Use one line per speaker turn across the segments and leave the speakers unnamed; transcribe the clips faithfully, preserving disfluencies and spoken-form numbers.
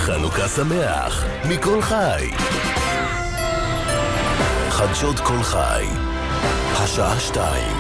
חנוכה שמח מכל חי. חדשות כל חי, השעה שתיים.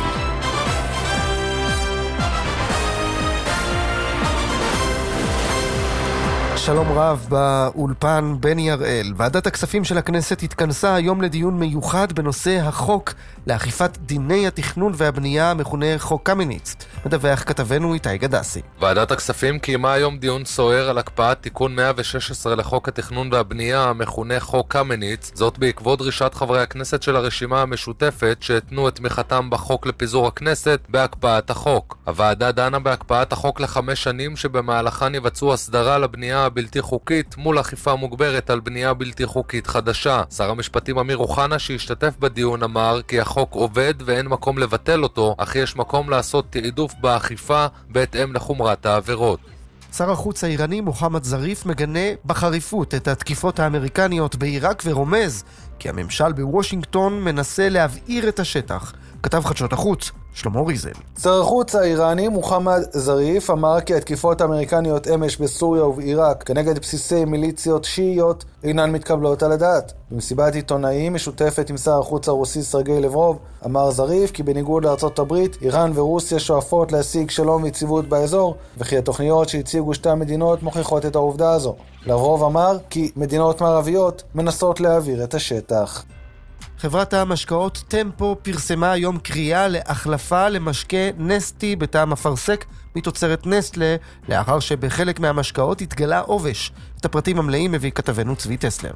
שלום רב באולפן בני הראל. ועדת הכספים של הכנסת התכנסה היום לדיון מיוחד בנושא החוק לאכיפת דיני התכנון והבנייה המכונה חוק קמיניץ. מדווח כתבנו איתי גדסי.
ועדת הכספים קיימה היום דיון סוער על הקפאת תיקון מאה ושש עשרה לחוק התכנון והבנייה המכונה חוק קמיניץ, זאת בעקבות דרישת חברי הכנסת של הרשימה המשותפת שהתנו את תמיכתם בחוק לפיזור הכנסת בהקפאת החוק. הוועדה דנה בהקפאת החוק לחמש שנים שבמהלכן יבצעו הסדרה לבנייה הבלתי חוקית מול אכיפה מוגברת על בנייה בלתי חוקית חדשה. שר המשפטים אמיר אוחנה שהשתתף בדיון אמר כי החוק עובד ואין מקום לבטל אותו, אך יש מקום לעשות תעדוף באכיפה בהתאם לחומרת העבירות.
שר החוץ האיראני מוחמד זריף מגנה בחריפות את התקיפות האמריקניות בעיראק ורומז כי הממשל בוושינגטון מנסה להבעיר את השטח. כתב חדשות החוץ שלמה ריזל.
שר החוץ האיראני מוחמד זריף אמר כי התקיפות האמריקניות אמש בסוריה ובעיראק כנגד בסיסי מיליציות שיעיות אינן מתקבלות על הדעת. במסיבת עיתונאים משותפת עם שר החוץ הרוסי סרגי לברוב אמר זריף כי בניגוד לארצות הברית, איראן ורוסיה שואפות להשיג שלום ויציבות באזור, וכי התוכניות שהציגו שתי המדינות מוכיחות את העובדה הזו. לברוב אמר כי מדינות מערביות מנסות להעביר את השטח.
חברת המשקאות טמפו פרסמה היום קריאה להחלפה למשקה נסטי בטעם אפרסק מתוצרת נסטלה, לאחר שבחלק מהמשקאות התגלה עובש. את הפרטים המלאים מביא כתבנו צבי טסלר.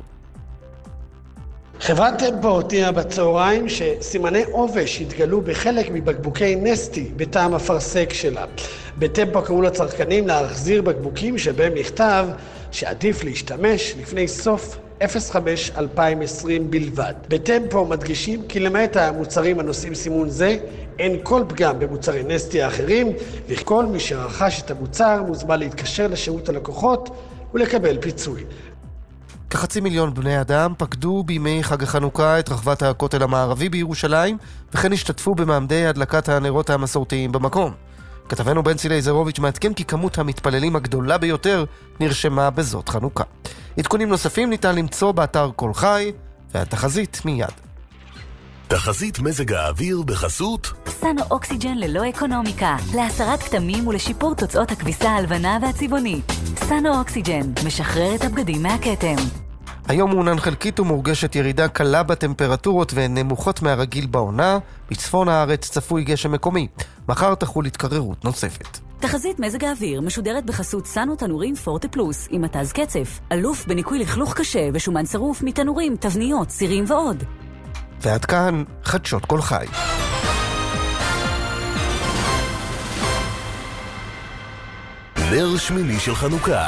חברת טמפו הודיעה בצהריים שסימני עובש התגלו בחלק מבקבוקי נסטי בטעם אפרסק שלה. בטמפו קראו לצרכנים להחזיר בקבוקים שבהם נכתב שעדיף להשתמש לפני סוף אפס חמש אלפיים עשרים בלבד. בטמפו מדגישים כי למעט המוצרים הנושאים סימון זה, אין כל פגם במוצרי נסטי האחרים, וכל מי שרכש את המוצר מוזמן להתקשר לשירות הלקוחות ולקבל פיצוי.
כחצי מיליון בני אדם פקדו בימי חג החנוכה את רחבת הכותל המערבי בירושלים, וכן השתתפו במעמדי הדלקת הנרות המסורתיים במקום. כתבנו בן צילי זרוביץ' מעדכן כי כמות המתפללים הגדולה ביותר נרשמה בזאת חנוכה. עדכונים נוספים ניתן למצוא באתר כל חי, והתחזית מיד.
תחזית מזג האוויר בחסות
סנו אוקסיג'ן ללא אקונומיקה, להסרת כתמים ולשיפור תוצאות הכביסה הלבנה והצבעונית. סנו אוקסיג'ן משחרר את הבגדים מהכתם.
היום מעונן חלקית ומורגשת ירידה קלה בטמפרטורות ונמוכות מהרגיל בעונה. בצפון הארץ צפוי גשם מקומי. מחר תחול התקררות נוספת.
תחזית מזג האוויר משודרת בחסות סנו תנורים פורטה פלוס עם מתז קצף, אלוף בניקוי לכלוך קשה ושומן שרוף מתנורים, תבניות, סירים ועוד.
ועד כאן חדשות כל חי.
נר שמיני של חנוכה.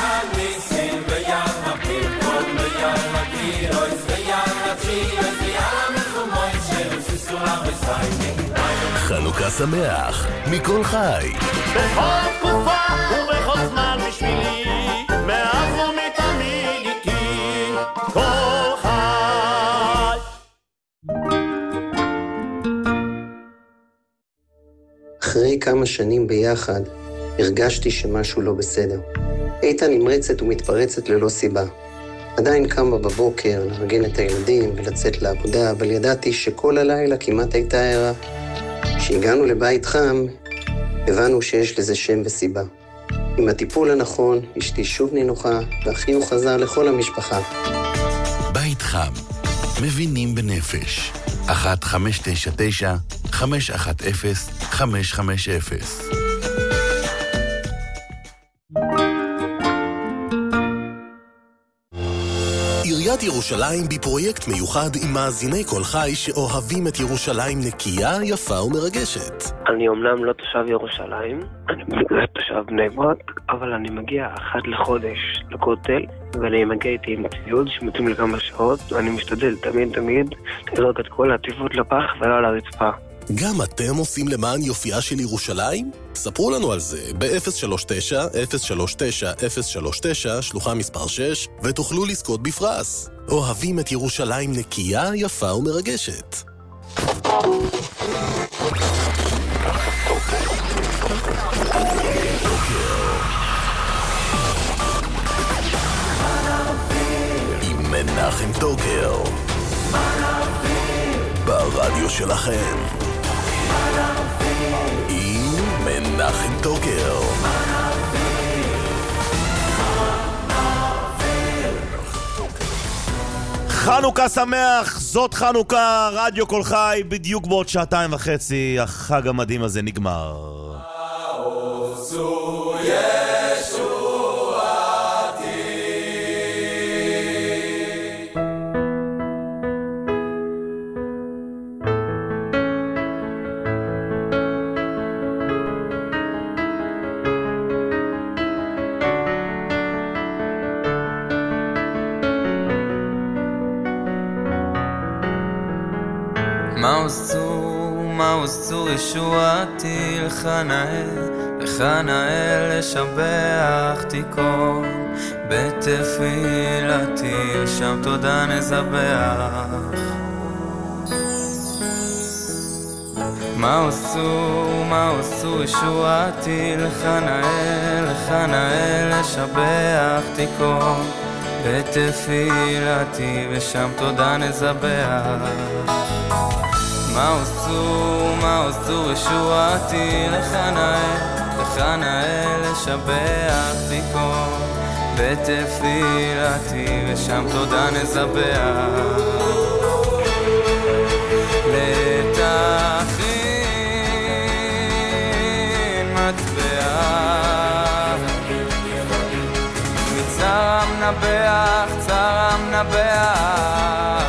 חנוכה שמח מכל חי.
בכל תקופה ובכל זמן בשבילי, מאז ומתמיד איתי כל חי.
אחרי כמה שנים ביחד הרגשתי שמשהו לא בסדר. הייתה נמרצת ומתפרצת ללא סיבה. עדיין קמה בבוקר לארגן את הילדים ולצאת לעבודה, אבל ידעתי שכל הלילה כמעט הייתה ערה. כשהגענו לבית חם, הבנו שיש לזה שם וסיבה. עם הטיפול הנכון, אשתי שוב נינוחה, והחיוך חזר לכל המשפחה.
בית חם, מבינים בנפש. אחת חמש תשע תשע חמש אחת אפס חמש חמש אפס. עיריית ירושלים בפרויקט מיוחד עם מאזיני כל חי שאוהבים את ירושלים נקייה, יפה ומרגשת.
אני אומנם לא תושב ירושלים, אני תושב בני ברק, אבל אני מגיע אחת לחודש לכותל, ואני מגיע איתי עם ציוד שמתאים לכמה שעות, ואני משתדל תמיד תמיד לזרוק את כל העטיפות לפח ולא על הרצפה.
גם אתם עושים למען יופייה של ירושלים? ספרו לנו על זה ב-אפס שלוש תשע אפס שלוש תשע אפס שלוש תשע שלוחה מספר שש ותוכלו לזכות בפרס. אוהבים את ירושלים נקייה, יפה ומרגשת. מנחם טוקר. ברדיו שלכם. עם מנחם טוקר.
חנוכה שמח, זאת חנוכה, רדיו כל חי, בדיוק בעוד שעתיים וחצי, החג המדהים הזה נגמר. עושו ישועתי.
מה עשו, מה עשו ישועתי, לך נאה, לך נאה לשבח תיקון, בתפילתי שם תודה נזבח. מה עשו, מה עשו ישועתי, לך נאה, לך נאה לשבח תיקון, בתפילתי ושם תודה נזבח. מה עשו, מה עשו ישועתי, לך נאה, לך נאה לשבח תיקון, בתפילתי ושם תודה נזבח. לתכין מטבע מצרם נבח, צרם נבח,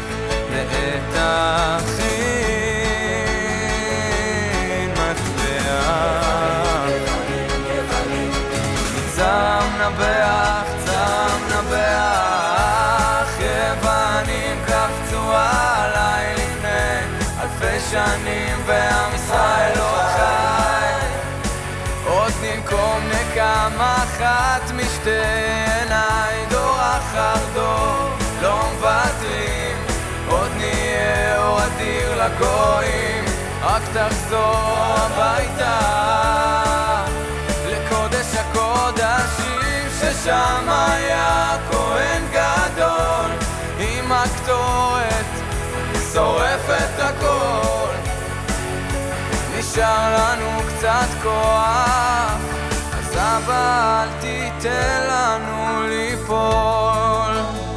לתכין מטבע צרם נבח, צרם נבח, יוונים קפצו עליי לפני אלפי שנים ועם ישראל עוד חי, עוד ננקום נקמה אחת משתי עיניי, דור אחר דור לא מוותרים, עוד נהיה אור אדיר לגויים, רק תחזור הביתה לקודש הקודשים, ששם היה כהן גדול עם הקטורת שורפת הכל. נשאר לנו קצת כוח, אז אבא אל תיתן לנו ליפול,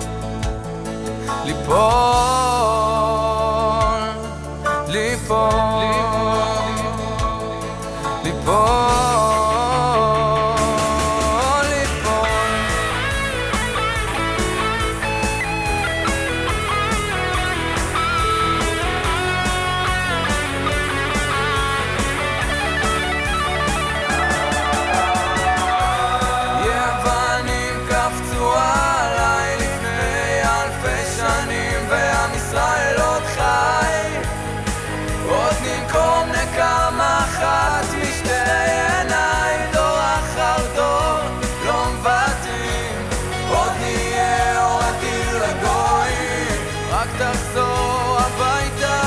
ליפול, ליפול, ליפול. תחזור הביתה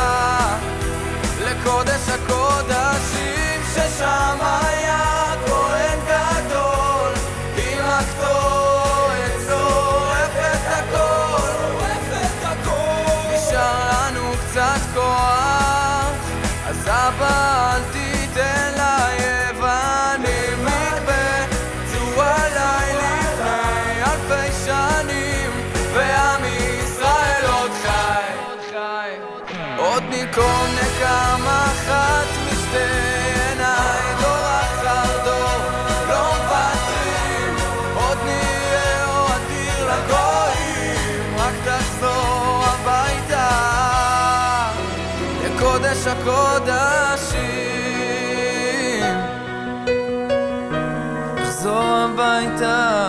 לקודש הקודשים, ששם היה כהן גדול עם הקטורת שורפת הכל, נשאר לנו קצת כוח, אז אבא אל תיתן ליוונים יקבצו עליי לפני אלפי שנים, ועם ישראל עוד חי, עוד נקום נקמה אחת משתי עיניי, דור אחר דור לא מוותרים, עוד נהיה אור אדיר לגויים, רק תחזור הביתה לקודש הקודשים, תחזור הביתה.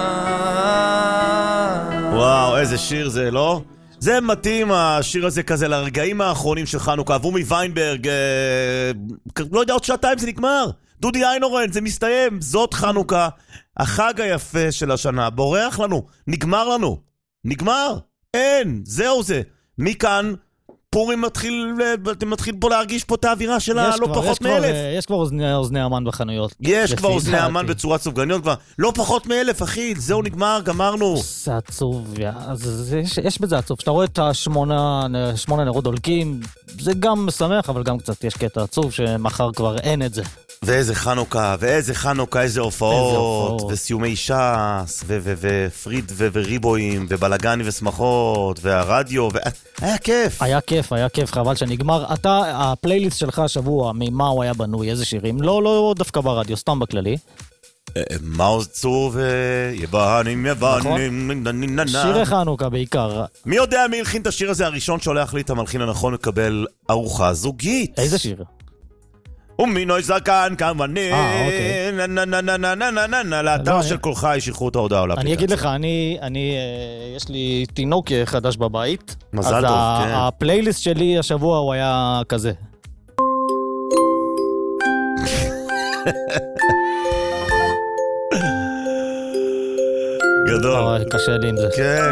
וואו, איזה שיר זה, לא? זה מתאים, השיר הזה כזה לרגעים האחרונים של חנוכה. אבומי ויינברג, אה, לא יודע, עוד שעתיים זה נגמר. דודי איינורן, זה מסתיים. זאת חנוכה, החג היפה של השנה. בורח לנו, נגמר לנו. נגמר, אין, זהו זה. מכאן פורים מתחיל, אתם מתחיל פה להרגיש פה את האווירה שלה לא פחות מאלף.
יש כבר אוזני אמן בחנויות.
יש כבר אוזני אמן בצורת סופגניות כבר. לא פחות מאלף, אחי, זהו נגמר, גמרנו.
זה עצוב, יש בזה עצוב. שאתה רואה את השמונה נרות דולקים, זה גם משמח, אבל גם קצת יש קטע עצוב שמחר כבר אין את זה.
ואיזה חנוכה, ואיזה חנוכה, איזה הופעות, וסיומי שס, ופריד וריבועים, ובלגני ושמחות, והרדיו, היה כיף.
היה כיף, היה כיף, חבל שנגמר. אתה, הפלייליסט שלך השבוע, ממה הוא היה בנוי, איזה שירים? לא, לא דווקא ברדיו, סתם בכללי.
מעוז צור ויבנים, יבנים,
שירי חנוכה בעיקר.
מי יודע מי הלחין את השיר הזה הראשון שהולך לי את המלחין הנכון לקבל ארוחה זוגית?
איזה שיר?
ומינוי זקן כמוני נה נה נה נה נה נה נה נה לאתר של כל חי שחררו את ההודעה.
אני אגיד לך, אני, אני, יש לי תינוק חדש בבית.
מזל טוב, כן.
הפלייליסט שלי השבוע הוא היה כזה.
גדול.
קשה לי עם זה.
כן.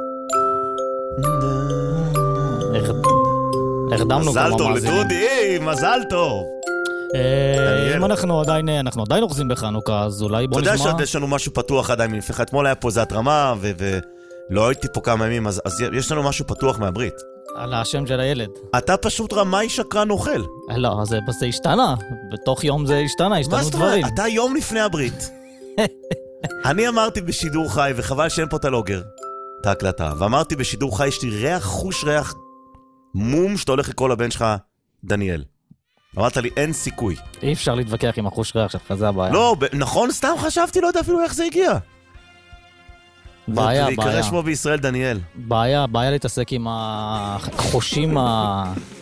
הרדמנו
מזל טוב לדודי, מזל טוב.
אם אנחנו עדיין, אנחנו עדיין אוחזים בחנוכה, אז אולי בוא נשמע...
אתה יודע שיש לנו משהו פתוח עדיין מלפך, אתמול היה פה איזה התרמה, ולא הייתי פה כמה ימים, אז יש לנו משהו פתוח מהברית.
על השם של הילד.
אתה פשוט רמאי שקרן אוכל.
לא, זה השתנה, בתוך יום זה השתנה, השתנו דברים.
אתה יום לפני הברית. אני אמרתי בשידור חי, וחבל שאין פה את הלוגר, את ההקלטה, ואמרתי בשידור חי, יש לי ריח, חוש ריח מום שאתה הולך לקרוא לבן שלך דניאל. אמרת לי, אין סיכוי.
אי אפשר להתווכח עם החוש ריח שלך, זה הבעיה.
לא, נכון, סתם חשבתי, לא יודע אפילו איך זה הגיע.
בעיה, בעיה.
ויקרא שמו בישראל דניאל.
בעיה, בעיה להתעסק עם החושים ה...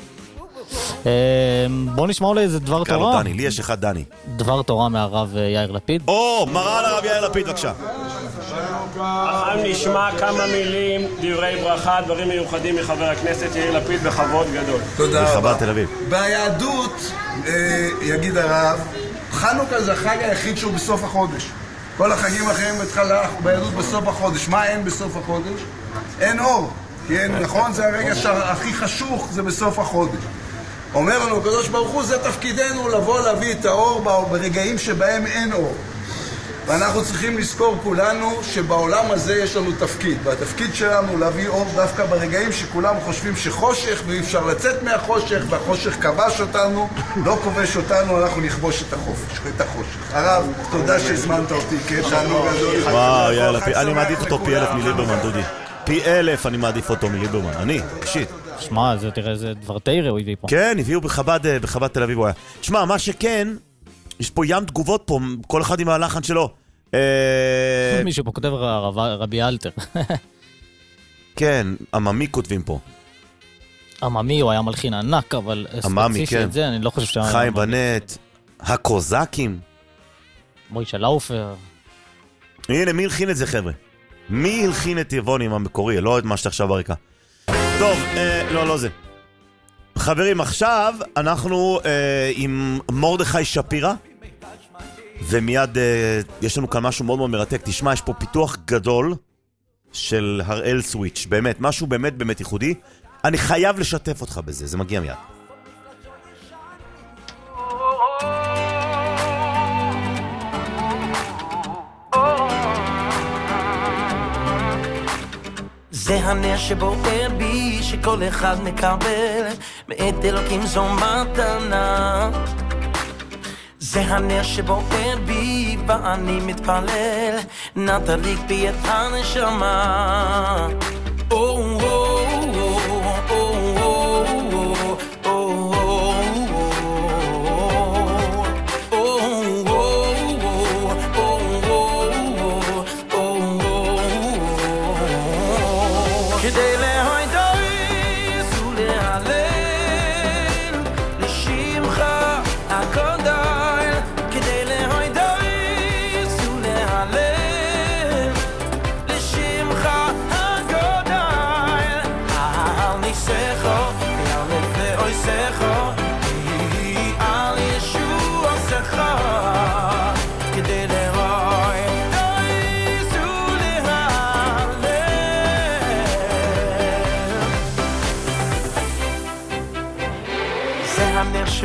בוא נשמע אולי איזה דבר תורה.
קרא לו דני, לי יש אחד דני.
דבר תורה מהרב יאיר לפיד.
או, מראה לרב יאיר לפיד, בבקשה.
עכשיו נשמע כמה מילים, דברי ברכה, דברים מיוחדים מחבר הכנסת יאיר לפיד בכבוד גדול.
תודה רבה.
תל אביב.
ביהדות, יגיד הרב, חנוכה זה החג היחיד שהוא בסוף החודש. כל החגים האחרים בתחילה ביהדות בסוף החודש. מה אין בסוף החודש? אין אור. כן, נכון? זה הרגע שהכי חשוך, זה בסוף החודש. אומר לנו הקדוש ברוך הוא, זה תפקידנו לבוא להביא את האור ברגעים שבהם אין אור. ואנחנו צריכים לזכור כולנו שבעולם הזה יש לנו תפקיד. והתפקיד שלנו להביא אור דווקא ברגעים שכולם חושבים שחושך ואי אפשר לצאת מהחושך, והחושך כבש אותנו, לא כובש אותנו, אנחנו נכבוש את החופש, את החושך. הרב, תודה שהזמנת אותי, כן, תענוג גדול.
וואו, יאללה, אני מעדיף אותו פי אלף מליברמן, דודי. פי אלף אני מעדיף אותו מליברמן, אני, אישית.
שמע, זה תראה, זה דבר תירה הוא הביא פה.
כן, הביאו בחב"ד, בחב"ד תל אביב הוא היה. שמע, מה שכן, יש פה ים תגובות פה, כל אחד עם הלחן שלו.
מישהו פה כותב רבי אלתר.
כן, עממי כותבים פה.
עממי הוא היה מלחין ענק, אבל ספציפי את זה, אני לא חושב שהיה...
חיים בנט, הקוזקים.
מוישה לאופר.
הנה, מי הלחין את זה, חבר'ה? מי הלחין את יבונים המקורי? לא את מה שאתה עכשיו ברקע. טוב, לא, לא זה. חברים, עכשיו אנחנו עם מרדכי שפירא, ומיד יש לנו כאן משהו מאוד מאוד מרתק. תשמע, יש פה פיתוח גדול של הראל סוויץ', באמת, משהו באמת באמת ייחודי. אני חייב לשתף אותך בזה, זה מגיע מיד.
זה הנר שבוער בי, שכל אחד מקבל מאת אלוקים זו מתנה. זה הנר שבוער בי ואני מתפלל, נא תדליק בי את הנשמה. Go!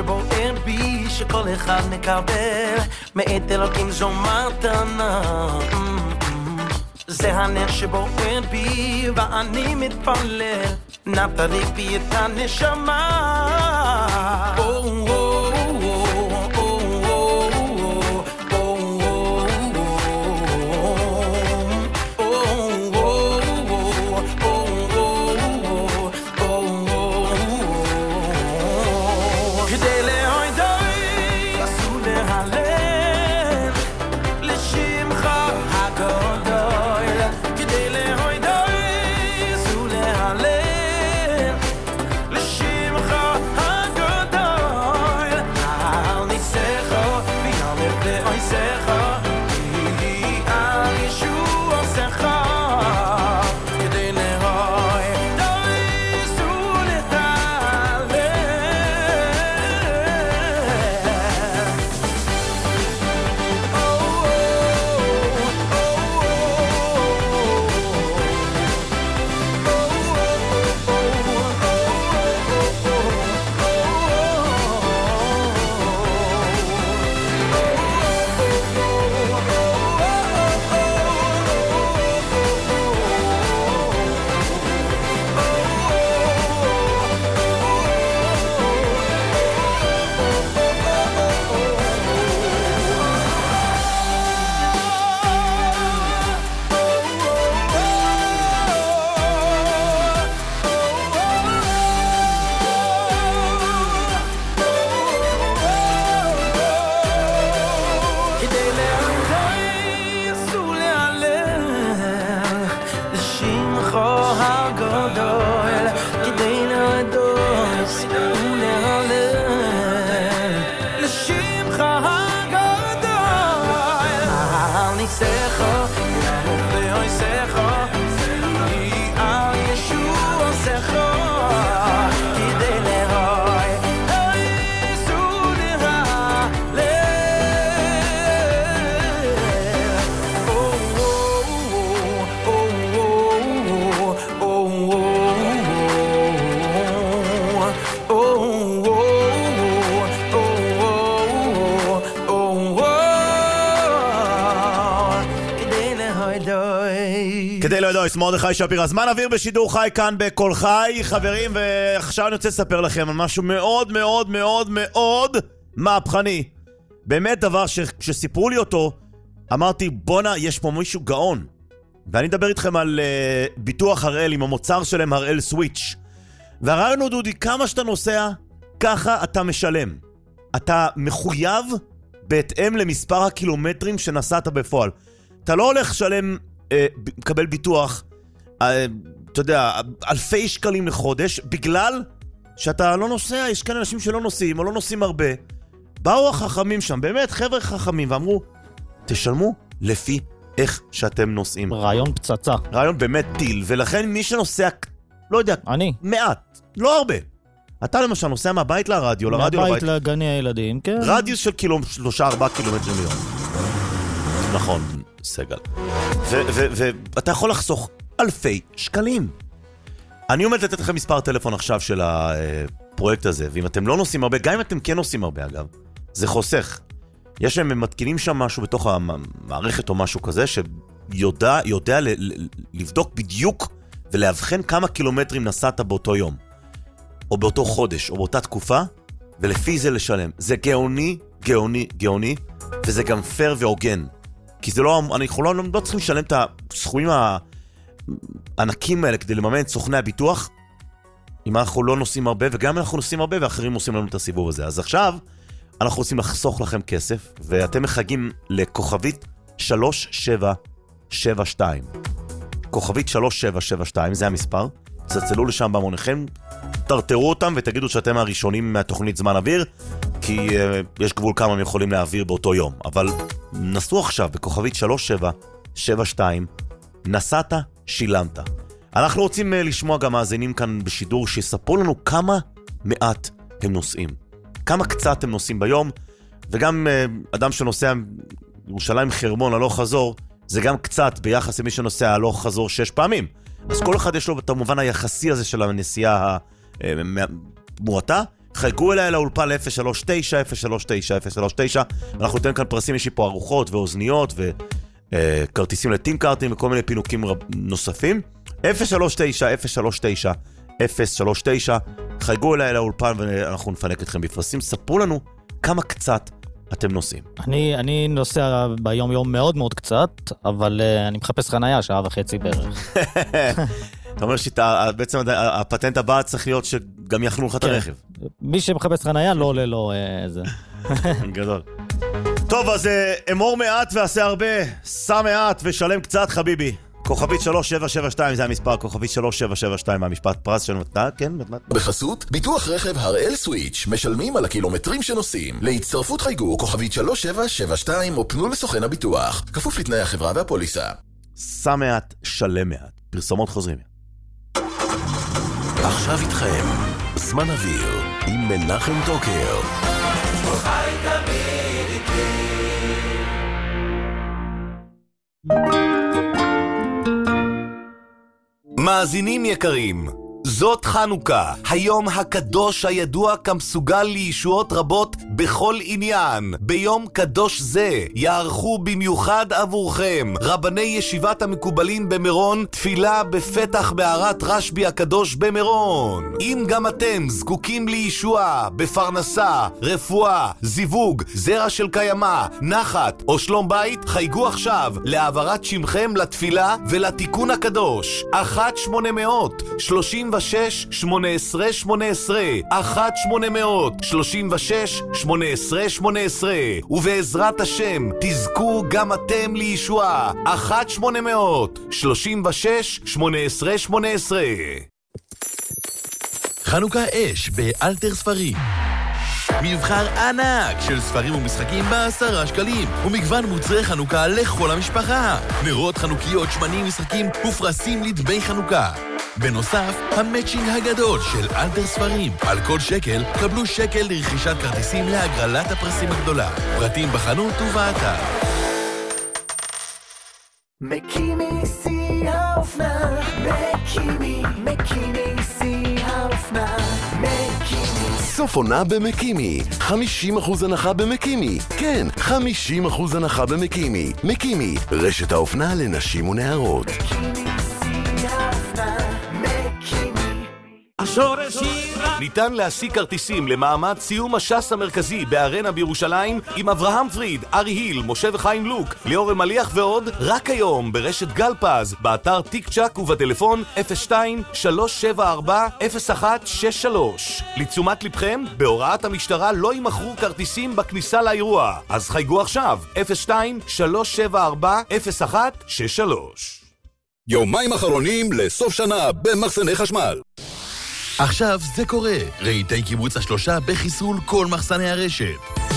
שבוער בי שכל אחד מקבל מאת אלוקים זו מתנה. זה הנר שבוער בי ואני מתפלל נא תריק בי את הנשמה.
כדי לא ידעו, מרדכי שפירא, זמן אוויר בשידור חי כאן בכל חי, חברים, ועכשיו אני רוצה לספר לכם על משהו מאוד מאוד מאוד מאוד מהפכני. באמת דבר שכשסיפרו לי אותו, אמרתי, בונה, יש פה מישהו גאון. ואני אדבר איתכם על uh, ביטוח הראל עם המוצר שלהם, הראל סוויץ'. והרעיון הוא, דודי, כמה שאתה נוסע, ככה אתה משלם. אתה מחויב בהתאם למספר הקילומטרים שנסעת בפועל. אתה לא הולך לשלם, אה, מקבל ביטוח, אה, אתה יודע, אלפי שקלים לחודש, בגלל שאתה לא נוסע, יש כאן אנשים שלא נוסעים, או לא נוסעים הרבה. באו החכמים שם, באמת חבר'ה חכמים, ואמרו, תשלמו לפי איך שאתם נוסעים.
רעיון פצצה.
רעיון באמת טיל, ולכן מי שנוסע, לא יודע,
אני.
מעט, לא הרבה. אתה למשל נוסע מהבית לרדיו, לרדיו
מהבית לגני הילדים, כן.
רדיוס של קילו, שלושה, ארבעה קילומטרים ליום. נכון, סגל. ואתה יכול לחסוך אלפי שקלים. אני עומד לתת לכם מספר טלפון עכשיו של הפרויקט הזה, ואם אתם לא נוסעים הרבה, גם אם אתם כן נוסעים הרבה אגב, זה חוסך. יש להם מתקינים שם משהו בתוך המערכת או משהו כזה, שיודע יודע לבדוק בדיוק ולהבחן כמה קילומטרים נסעת באותו יום. או באותו חודש, או באותה תקופה, ולפי זה לשלם. זה גאוני, גאוני, גאוני, וזה גם פייר והוגן. כי זה לא, אנחנו לא, לא צריכים לשלם את הסכומים הענקים האלה כדי לממן את סוכני הביטוח, אם אנחנו לא נוסעים הרבה, וגם אנחנו נוסעים הרבה, ואחרים עושים לנו את הסיבוב הזה. אז עכשיו, אנחנו רוצים לחסוך לכם כסף, ואתם מחגים לכוכבית שלוש שבע שבע שתיים. כוכבית שלוש שבע שבע שתיים, זה המספר. צלצלו לשם במוניכם, תרתרו אותם ותגידו שאתם הראשונים מהתוכנית זמן אוויר, כי uh, יש גבול כמה הם יכולים להעביר באותו יום. אבל נסו עכשיו בכוכבית שלוש שבע שבע שתיים, נסעת, שילמת. אנחנו רוצים uh, לשמוע גם מאזינים כאן בשידור שיספרו לנו כמה מעט הם נוסעים. כמה קצת הם נוסעים ביום, וגם uh, אדם שנוסע ירושלים חרמון הלוך חזור, זה גם קצת ביחס למי שנוסע הלוך חזור שש פעמים. אז כל אחד יש לו את המובן היחסי הזה של הנסיעה המועטה. חייגו אליי לאולפן ל-אפס שלוש תשע אפס שלוש תשע אפס שלוש תשע. אנחנו ניתן כאן פרסים, יש לי פה ארוחות ואוזניות וכרטיסים לטים קארטים וכל מיני פינוקים נוספים. אפס שלוש תשע אפס שלוש תשע אפס שלוש תשע. חייגו אליי לאולפן ואנחנו נפנק אתכם בפרסים. ספרו לנו כמה קצת אתם נוסעים.
אני, אני נוסע ביום יום מאוד מאוד קצת, אבל uh, אני מחפש חנייה שעה וחצי בערך.
אתה אומר שבעצם הפטנט הבא צריך להיות שגם יחנו לך את הרכב.
מי שמחפש חנייה לא עולה לו איזה.
גדול. טוב, אז אמור מעט ועשה הרבה, סע מעט ושלם קצת חביבי. כוכבית שלוש שבע שבע שתיים זה המספר, כוכבית שלוש שבע שבע שתיים המשפט פרס של מתנה, כן?
בחסות, ביטוח רכב הראל סוויץ', משלמים על הקילומטרים שנוסעים. להצטרפות חייגו כוכבית שלוש שבע שבע שתיים או פנו לסוכן הביטוח, כפוף לתנאי החברה והפוליסה.
סע מעט, שלם מעט. פרסומות חוזרים.
עכשיו איתכם, זמן אוויר, עם מנחם טוקר.
חי תמיד איתי.
מאזינים יקרים, זאת חנוכה, היום הקדוש הידוע כמסוגל לישועות רבות בכל עניין. ביום קדוש זה יערכו במיוחד עבורכם רבני ישיבת המקובלים במירון תפילה בפתח מערת רשב"י הקדוש במירון. אם גם אתם זקוקים לישועה בפרנסה, רפואה, זיווג, זרע של קיימה, נחת או שלום בית, חייגו עכשיו להעברת שמכם לתפילה ולתיקון הקדוש. אחת שמונה מאות שלושים ושש שמונה עשרה שמונה עשרה אחת שמונה מאות שלושים ושש שמונה עשרה שמונה עשרה ובעזרת השם תזכו גם אתם לישועה. אחת שמונה מאות שלושים ושש שמונה עשרה שמונה עשרה.
חנוכה אש באלתר ספרים, מבחר ענק של ספרים ומשחקים בעשרה שקלים ומגוון מוצרי חנוכה לכל המשפחה, נרות חנוכיות, שמנים, משחקים ופרסים לדמי חנוכה. בנוסף, המאצ'ינג הגדול של אלתר ספרים. על כל שקל קבלו שקל לרכישת כרטיסים להגרלת הפרסים הגדולה. פרטים בחנות ובאתר.
מקימי שיא האופנה, מקימי, מקימי שיא האופנה, מקימי.
סוף עונה במקימי, חמישים אחוז הנחה במקימי. כן, חמישים אחוז הנחה במקימי. מקימי, רשת האופנה לנשים ונערות.
מקימי שיא האופנה, מקימי.
ניתן להשיג כרטיסים למעמד סיום הש"ס המרכזי בארנה בירושלים עם אברהם פריד, ארי היל, משה וחיים לוק, ליאור מליח ועוד, רק היום ברשת גלפז, באתר טיק צ'ק ובטלפון אפס שתיים שלוש שבע ארבע אפס אחת שש שלוש. לתשומת לבכם, בהוראת המשטרה לא יימכרו כרטיסים בכניסה לאירוע, אז חייגו עכשיו אפס שתיים שלוש שבע ארבע אפס אחת שש שלוש.
יומיים אחרונים לסוף שנה במחסני חשמל.
עכשיו זה קורה, רהיטי קיבוץ השלושה בחיסול כל מחסני הרשת.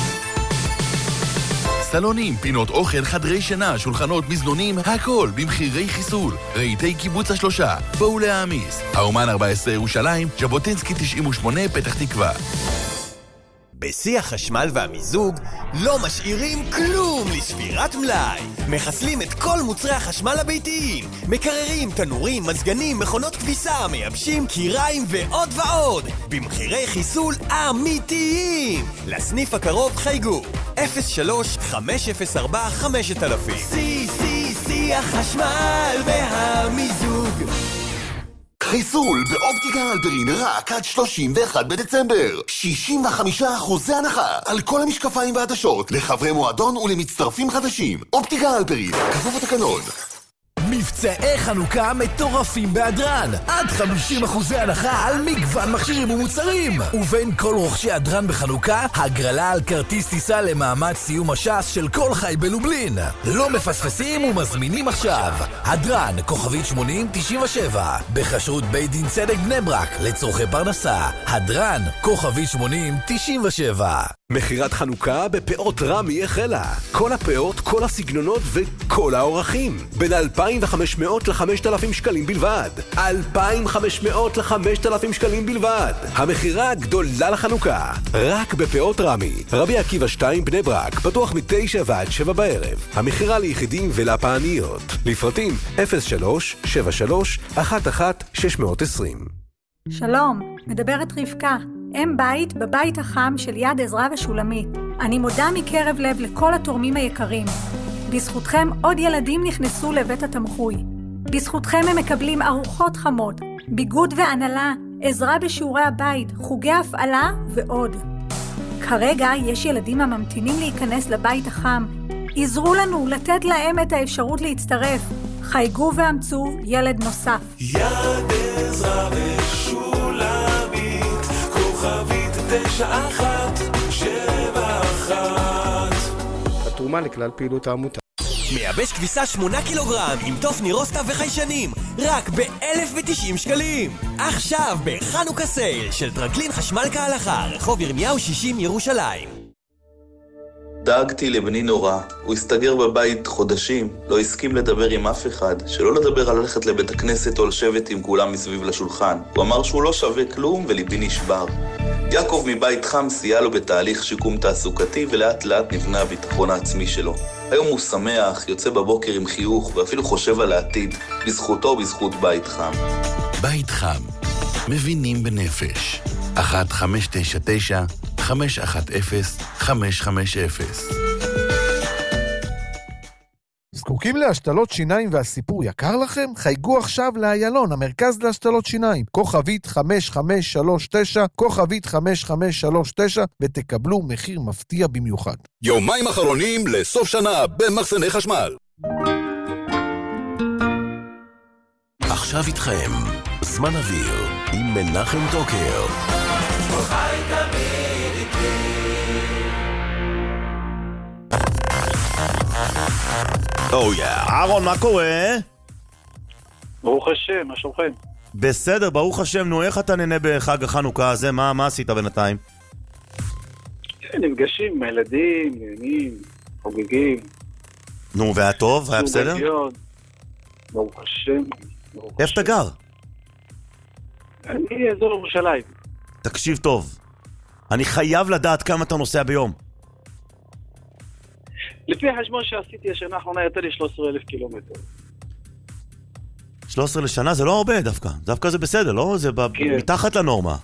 סלונים, פינות אוכל, חדרי שינה, שולחנות, מזנונים, הכל במחירי חיסול. רהיטי קיבוץ השלושה, בואו להעמיס. האומן ארבע עשרה ירושלים, ז'בוטינסקי תשעים ושמונה, פתח תקווה.
בשיא החשמל והמיזוג לא משאירים כלום לשבירת מלאי. מחסלים את כל מוצרי החשמל הביתיים, מקררים, תנורים, מזגנים, מכונות כביסה, מייבשים, קיריים ועוד ועוד במחירי חיסול אמיתיים. לסניף הקרוב חייגו אפס שלוש חמש אפס ארבע חמש אלף. שיא שיא שיא החשמל והמיזוג.
חיסול באופטיקה אלפרין רק עד שלושים ואחד בדצמבר. שישים וחמישה אחוז הנחה על כל המשקפיים והעדשות לחברי מועדון ולמצטרפים חדשים. אופטיקה אלפרין, כפוף לתקנון.
מבצעי חנוכה מטורפים בהדרן, עד חמישים אחוז הנחה על מגוון מכשירים ומוצרים, ובין כל רוכשי הדרן בחנוכה הגרלה על כרטיס טיסה למעמד סיום הש"ס של כל חי בלובלין. לא מפספסים ומזמינים עכשיו. הדרן כוכבית שמונים תשעים ושבע בחשרות בית דין צדק בני ברק לצורכי פרנסה. הדרן כוכבית שמונים תשעים ושבע.
מחירת חנוכה בפאות רמי החלה. כל הפאות, כל הסגנונות וכל האורחים. בין אלפיים וחמש מאות ל-חמשת אלפים שקלים בלבד. אלפיים וחמש מאות ל-חמשת אלפים שקלים בלבד. המחירה הגדולה לחנוכה. רק בפאות רמי. רבי עקיבא שתיים בני ברק. פתוח מתשע ועד שבע בערב. המחירה ליחידים ולפעמיות. לפרטים אפס שלוש שבע שלוש אחת אחת שש עשרים.
שלום, מדברת רבקה. אם בית בבית החם של יד עזרא ושולמית. אני מודה מקרב לב לכל התורמים היקרים. בזכותכם עוד ילדים נכנסו לבית התמחוי. בזכותכם הם מקבלים ארוחות חמות, ביגוד והנהלה, עזרה בשיעורי הבית, חוגי הפעלה ועוד. כרגע יש ילדים הממתינים להיכנס לבית החם. עזרו לנו לתת להם את האפשרות להצטרף. חייגו ואמצו ילד נוסף.
יד עזרא ושולמית, כוכבית תשע אחת שבע אחת.
התרומה לכלל פעילות העמותה.
מייבש כביסה שמונה קילוגרם עם טוף נירוסטה וחיישנים רק ב-אלף ותשעים שקלים. עכשיו בחנוכה סייל של טרקלין חשמל כהלכה, רחוב ירמיהו שישים ירושלים.
דאגתי לבני נורא, הוא הסתגר בבית חודשים, לא הסכים לדבר עם אף אחד, שלא לדבר על ללכת לבית הכנסת או לשבת עם כולם מסביב לשולחן. הוא אמר שהוא לא שווה כלום וליבי נשבר. יעקב מבית חם סייע לו בתהליך שיקום תעסוקתי ולאט לאט נבנה הביטחון העצמי שלו. היום הוא שמח, יוצא בבוקר עם חיוך ואפילו חושב על העתיד, בזכותו ובזכות בית חם.
בית חם, מבינים בנפש. אחת חמש תשע תשע חמש אחת אפס חמש חמש אפס.
זקוקים להשתלות שיניים והסיפור יקר לכם? חייגו עכשיו לאיילון, המרכז להשתלות שיניים. כוכבית חמש חמש שלוש תשע, כוכבית חמש חמש שלוש תשע, ותקבלו מחיר מפתיע במיוחד.
יומיים אחרונים לסוף שנה במחסני חשמל.
עכשיו איתכם, זמן אוויר עם מנחם טוקר.
חי תמיד איתי.
אוי, אהרון, מה קורה?
ברוך השם, מה שלומכם?
בסדר, ברוך השם. נו, איך אתה נהנה בחג החנוכה הזה? מה, מה עשית בינתיים?
נפגשים עם הילדים, נהנים, חוגגים.
נו, והיה טוב? היה בסדר?
ברוך השם.
איפה אתה גר?
אני אזור ירושלים.
תקשיב טוב, אני חייב לדעת כמה אתה נוסע ביום.
לפי החשבון שעשיתי השנה האחרונה יותר לי שלושה עשר אלף קילומטר.
שלוש עשרה לשנה זה לא הרבה דווקא, דווקא זה בסדר, לא? זה
כן.
מתחת לנורמה.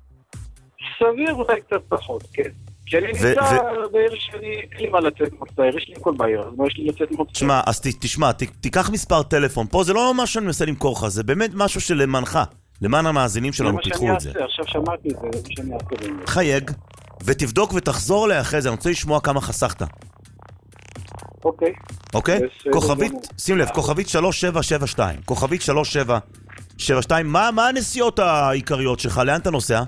סביר אולי קצת פחות, כן. כי אני
ו-
נמצא
ו-
בעיר שאני אין לי מה לצאת מחוצה, יש לי הכל בעיר, אז מה יש לי לצאת מחוצה?
תשמע, אז ת, תשמע, ת, תיקח מספר טלפון, פה זה לא מה שאני מנסה למכור לך, זה באמת משהו שלמנך, למען המאזינים שלנו, פיתחו את זה.
זה מה שאני אעשה, עכשיו שמעתי את זה, זה מה שאני אעשה.
חייג, ותבדוק ותחזור לי אחרי זה, אני רוצה לשמוע כמה חסכת.
אוקיי.
אוקיי? כוכבית, שים לב, כוכבית שלוש שבע שבע שתיים, כוכבית שלוש שבע שבע שתיים, מה, מה הנסיעות העיקריות שלך? לאן אתה נוסע?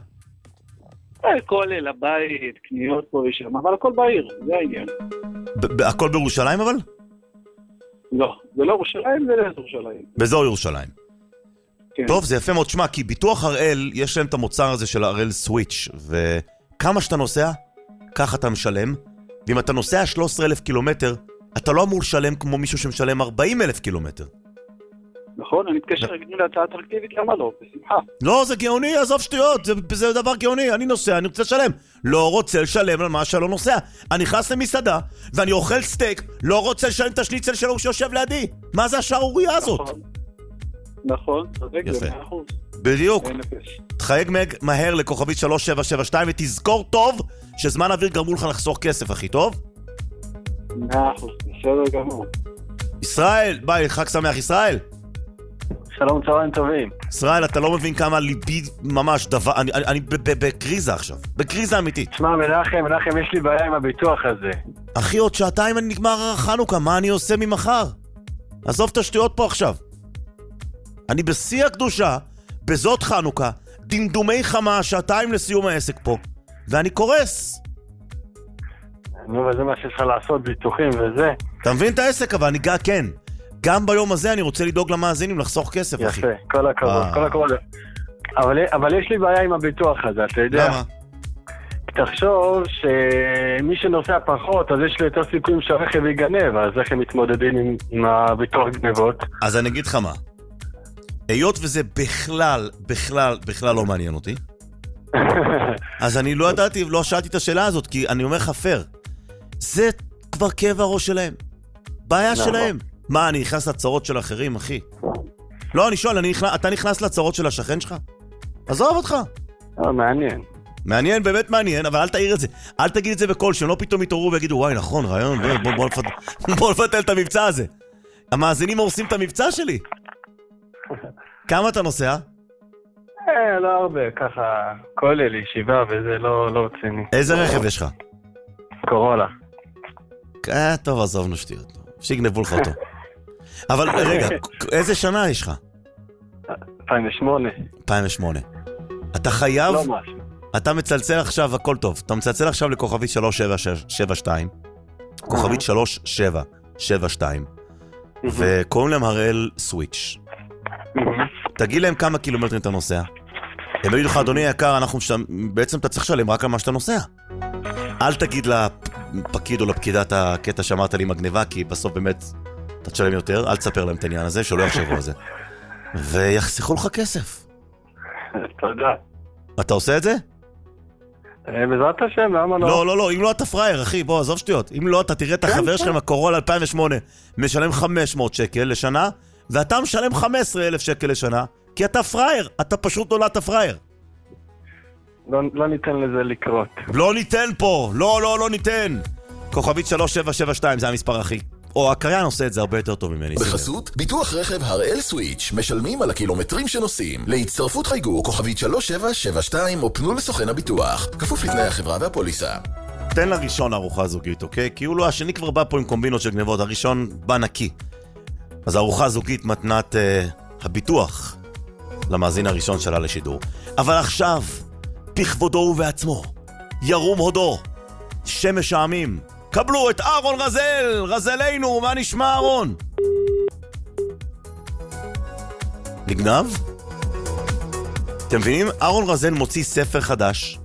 הכל אל הבית, קניות פה ושם, אבל הכל בעיר, זה העניין.
הכל בירושלים אבל?
לא, זה לא ירושלים, זה לא ירושלים.
באזור ירושלים. טוב, זה יפה מאוד. שמה, כי ביטוח הראל, יש להם את המוצר הזה של הראל סוויץ', וכמה שאתה נוסע, ככה אתה משלם, ואם אתה נוסע שלושה עשר אלף קילומטר, אתה לא אמור לשלם כמו מישהו שמשלם ארבעים אלף קילומטר.
נכון, אני מתקשר, אגיד לי הצעה אטרקטיבית, למה לא? בשמחה.
לא, זה גאוני, עזוב שטויות, זה, זה דבר גאוני, אני נוסע, אני רוצה לשלם. לא רוצה לשלם על מה שלא נוסע. אני נכנס למסעדה, ואני אוכל סטייק, לא רוצה לשלם את השניצל שלו שיושב לידי. מה זה השערוריה הזאת?
נכון, נכון,
יפה. בדיוק. תחייג מהר לכוכבית שלוש שבע שבע שתיים, ותזכור טוב שזמן אוויר גרמו לך לחסוך כסף, הכי טוב?
מאה אחוז, בסדר גמור.
ישראל, ביי, חג שמח, ישראל.
שלום, צהריים טובים.
ישראל, אתה לא מבין כמה ליבי ממש דבר, אני, אני, אני בקריזה עכשיו, בקריזה אמיתית.
תשמע, מנחם, מנחם, יש לי בעיה עם הביטוח הזה.
אחי, עוד שעתיים אני נגמר חנוכה, מה אני עושה ממחר? עזוב את השטויות פה עכשיו. אני בשיא הקדושה, בזאת חנוכה, דמדומי חמה, שעתיים לסיום העסק פה, ואני קורס.
נו, וזה מה שיש לך לעשות, ביטוחים וזה.
אתה מבין את העסק, אבל אני גאה, כן. גם ביום הזה אני רוצה לדאוג למאזינים לחסוך כסף, אחי.
יפה, כל הכבוד, כל הכבוד. אבל, אבל יש לי בעיה עם הביטוח הזה, אתה יודע.
למה?
תחשוב שמי שנוסע פחות, אז יש לי יותר סיכויים שהרכב ייגנב, אז איך הם מתמודדים עם, עם הביטוח גנבות?
אז אני אגיד לך מה. היות וזה בכלל, בכלל, בכלל לא מעניין אותי. אז אני לא ידעתי, לא שאלתי את השאלה הזאת, כי אני אומר חפר. זה כבר כאב הראש שלהם. בעיה שלהם. מה, אני נכנס לצרות של אחרים, אחי? לא, אני שואל, אני נכנס, אתה נכנס לצרות של השכן שלך? עזוב אותך.
לא, מעניין.
מעניין, באמת מעניין, אבל אל תעיר את זה. אל תגיד את זה בקול, שהם לא פתאום יתעוררו ויגידו, וואי, נכון, רעיון, בוא, בוא, בוא, לפת... בוא לפתל את המבצע הזה. המאזינים הורסים את המבצע שלי. כמה אתה נוסע?
אה, לא הרבה, ככה, כולל ישיבה וזה לא, לא רציני.
איזה רכב יש לך?
קורולה.
אה, טוב, עזובנו שטויות. שיגנבו לך אותו. אבל רגע, איזה שנה יש לך?
אלפיים ושמונה.
אלפיים ושמונה. אתה חייב...
לא משהו.
אתה מצלצל עכשיו, הכל טוב. אתה מצלצל עכשיו לכוכבית שלוש שבע שבע שתיים. כוכבית שלוש שבע שבע שתיים. וקוראים להם הראל סוויץ'. תגיד להם כמה קילומטרים אתה נוסע. הם יגידו לך, אדוני היקר, אנחנו בעצם אתה צריך לשלם רק על מה שאתה נוסע. אל תגיד לפקיד או לפקידת הקטע שאמרת לי מגניבה, כי בסוף באמת אתה תשלם יותר. אל תספר להם את העניין הזה, שלא יחשבו על זה. ויחסכו לך כסף.
תודה.
אתה עושה את זה?
בעזרת השם, למה לא?
לא, לא, לא, אם לא אתה פרייר, אחי, בוא, עזוב שטויות. אם לא, אתה תראה את החבר שלכם, הקורול אלפיים ושמונה, משלם חמש מאות שקל לשנה, ואתה משלם חמישה עשר אלף שקל לשנה, כי אתה פרייר, אתה פשוט נולדת פרייר.
לא, לא ניתן לזה לקרות.
לא ניתן פה, לא, לא, לא ניתן. כוכבית שלוש שבע שבע שתיים, זה המספר הכי. או הקריין עושה את זה הרבה יותר טוב ממני.
בחסות, ביטוח רכב הראל סוויץ', משלמים על הקילומטרים שנוסעים. להצטרפות חייגו כוכבית שלוש שבע שבע שתיים או פנו לסוכן הביטוח. כפוף לתנאי החברה והפוליסה.
תן לראשון ארוחה זוגית, אוקיי? כי הוא לא, השני כבר בא פה עם קומבינות של גנבות, הראשון בא נקי. אז ארוחה זוגית מתנת אה, הביטוח למאזין הראשון שלה לשידור. אבל עכשיו, בכבודו ובעצמו, ירום הודו, שמש העמים, קבלו את אהרון רזל, רזלנו, מה נשמע אהרון? נגנב? אתם מבינים? אהרון רזל מוציא ספר חדש,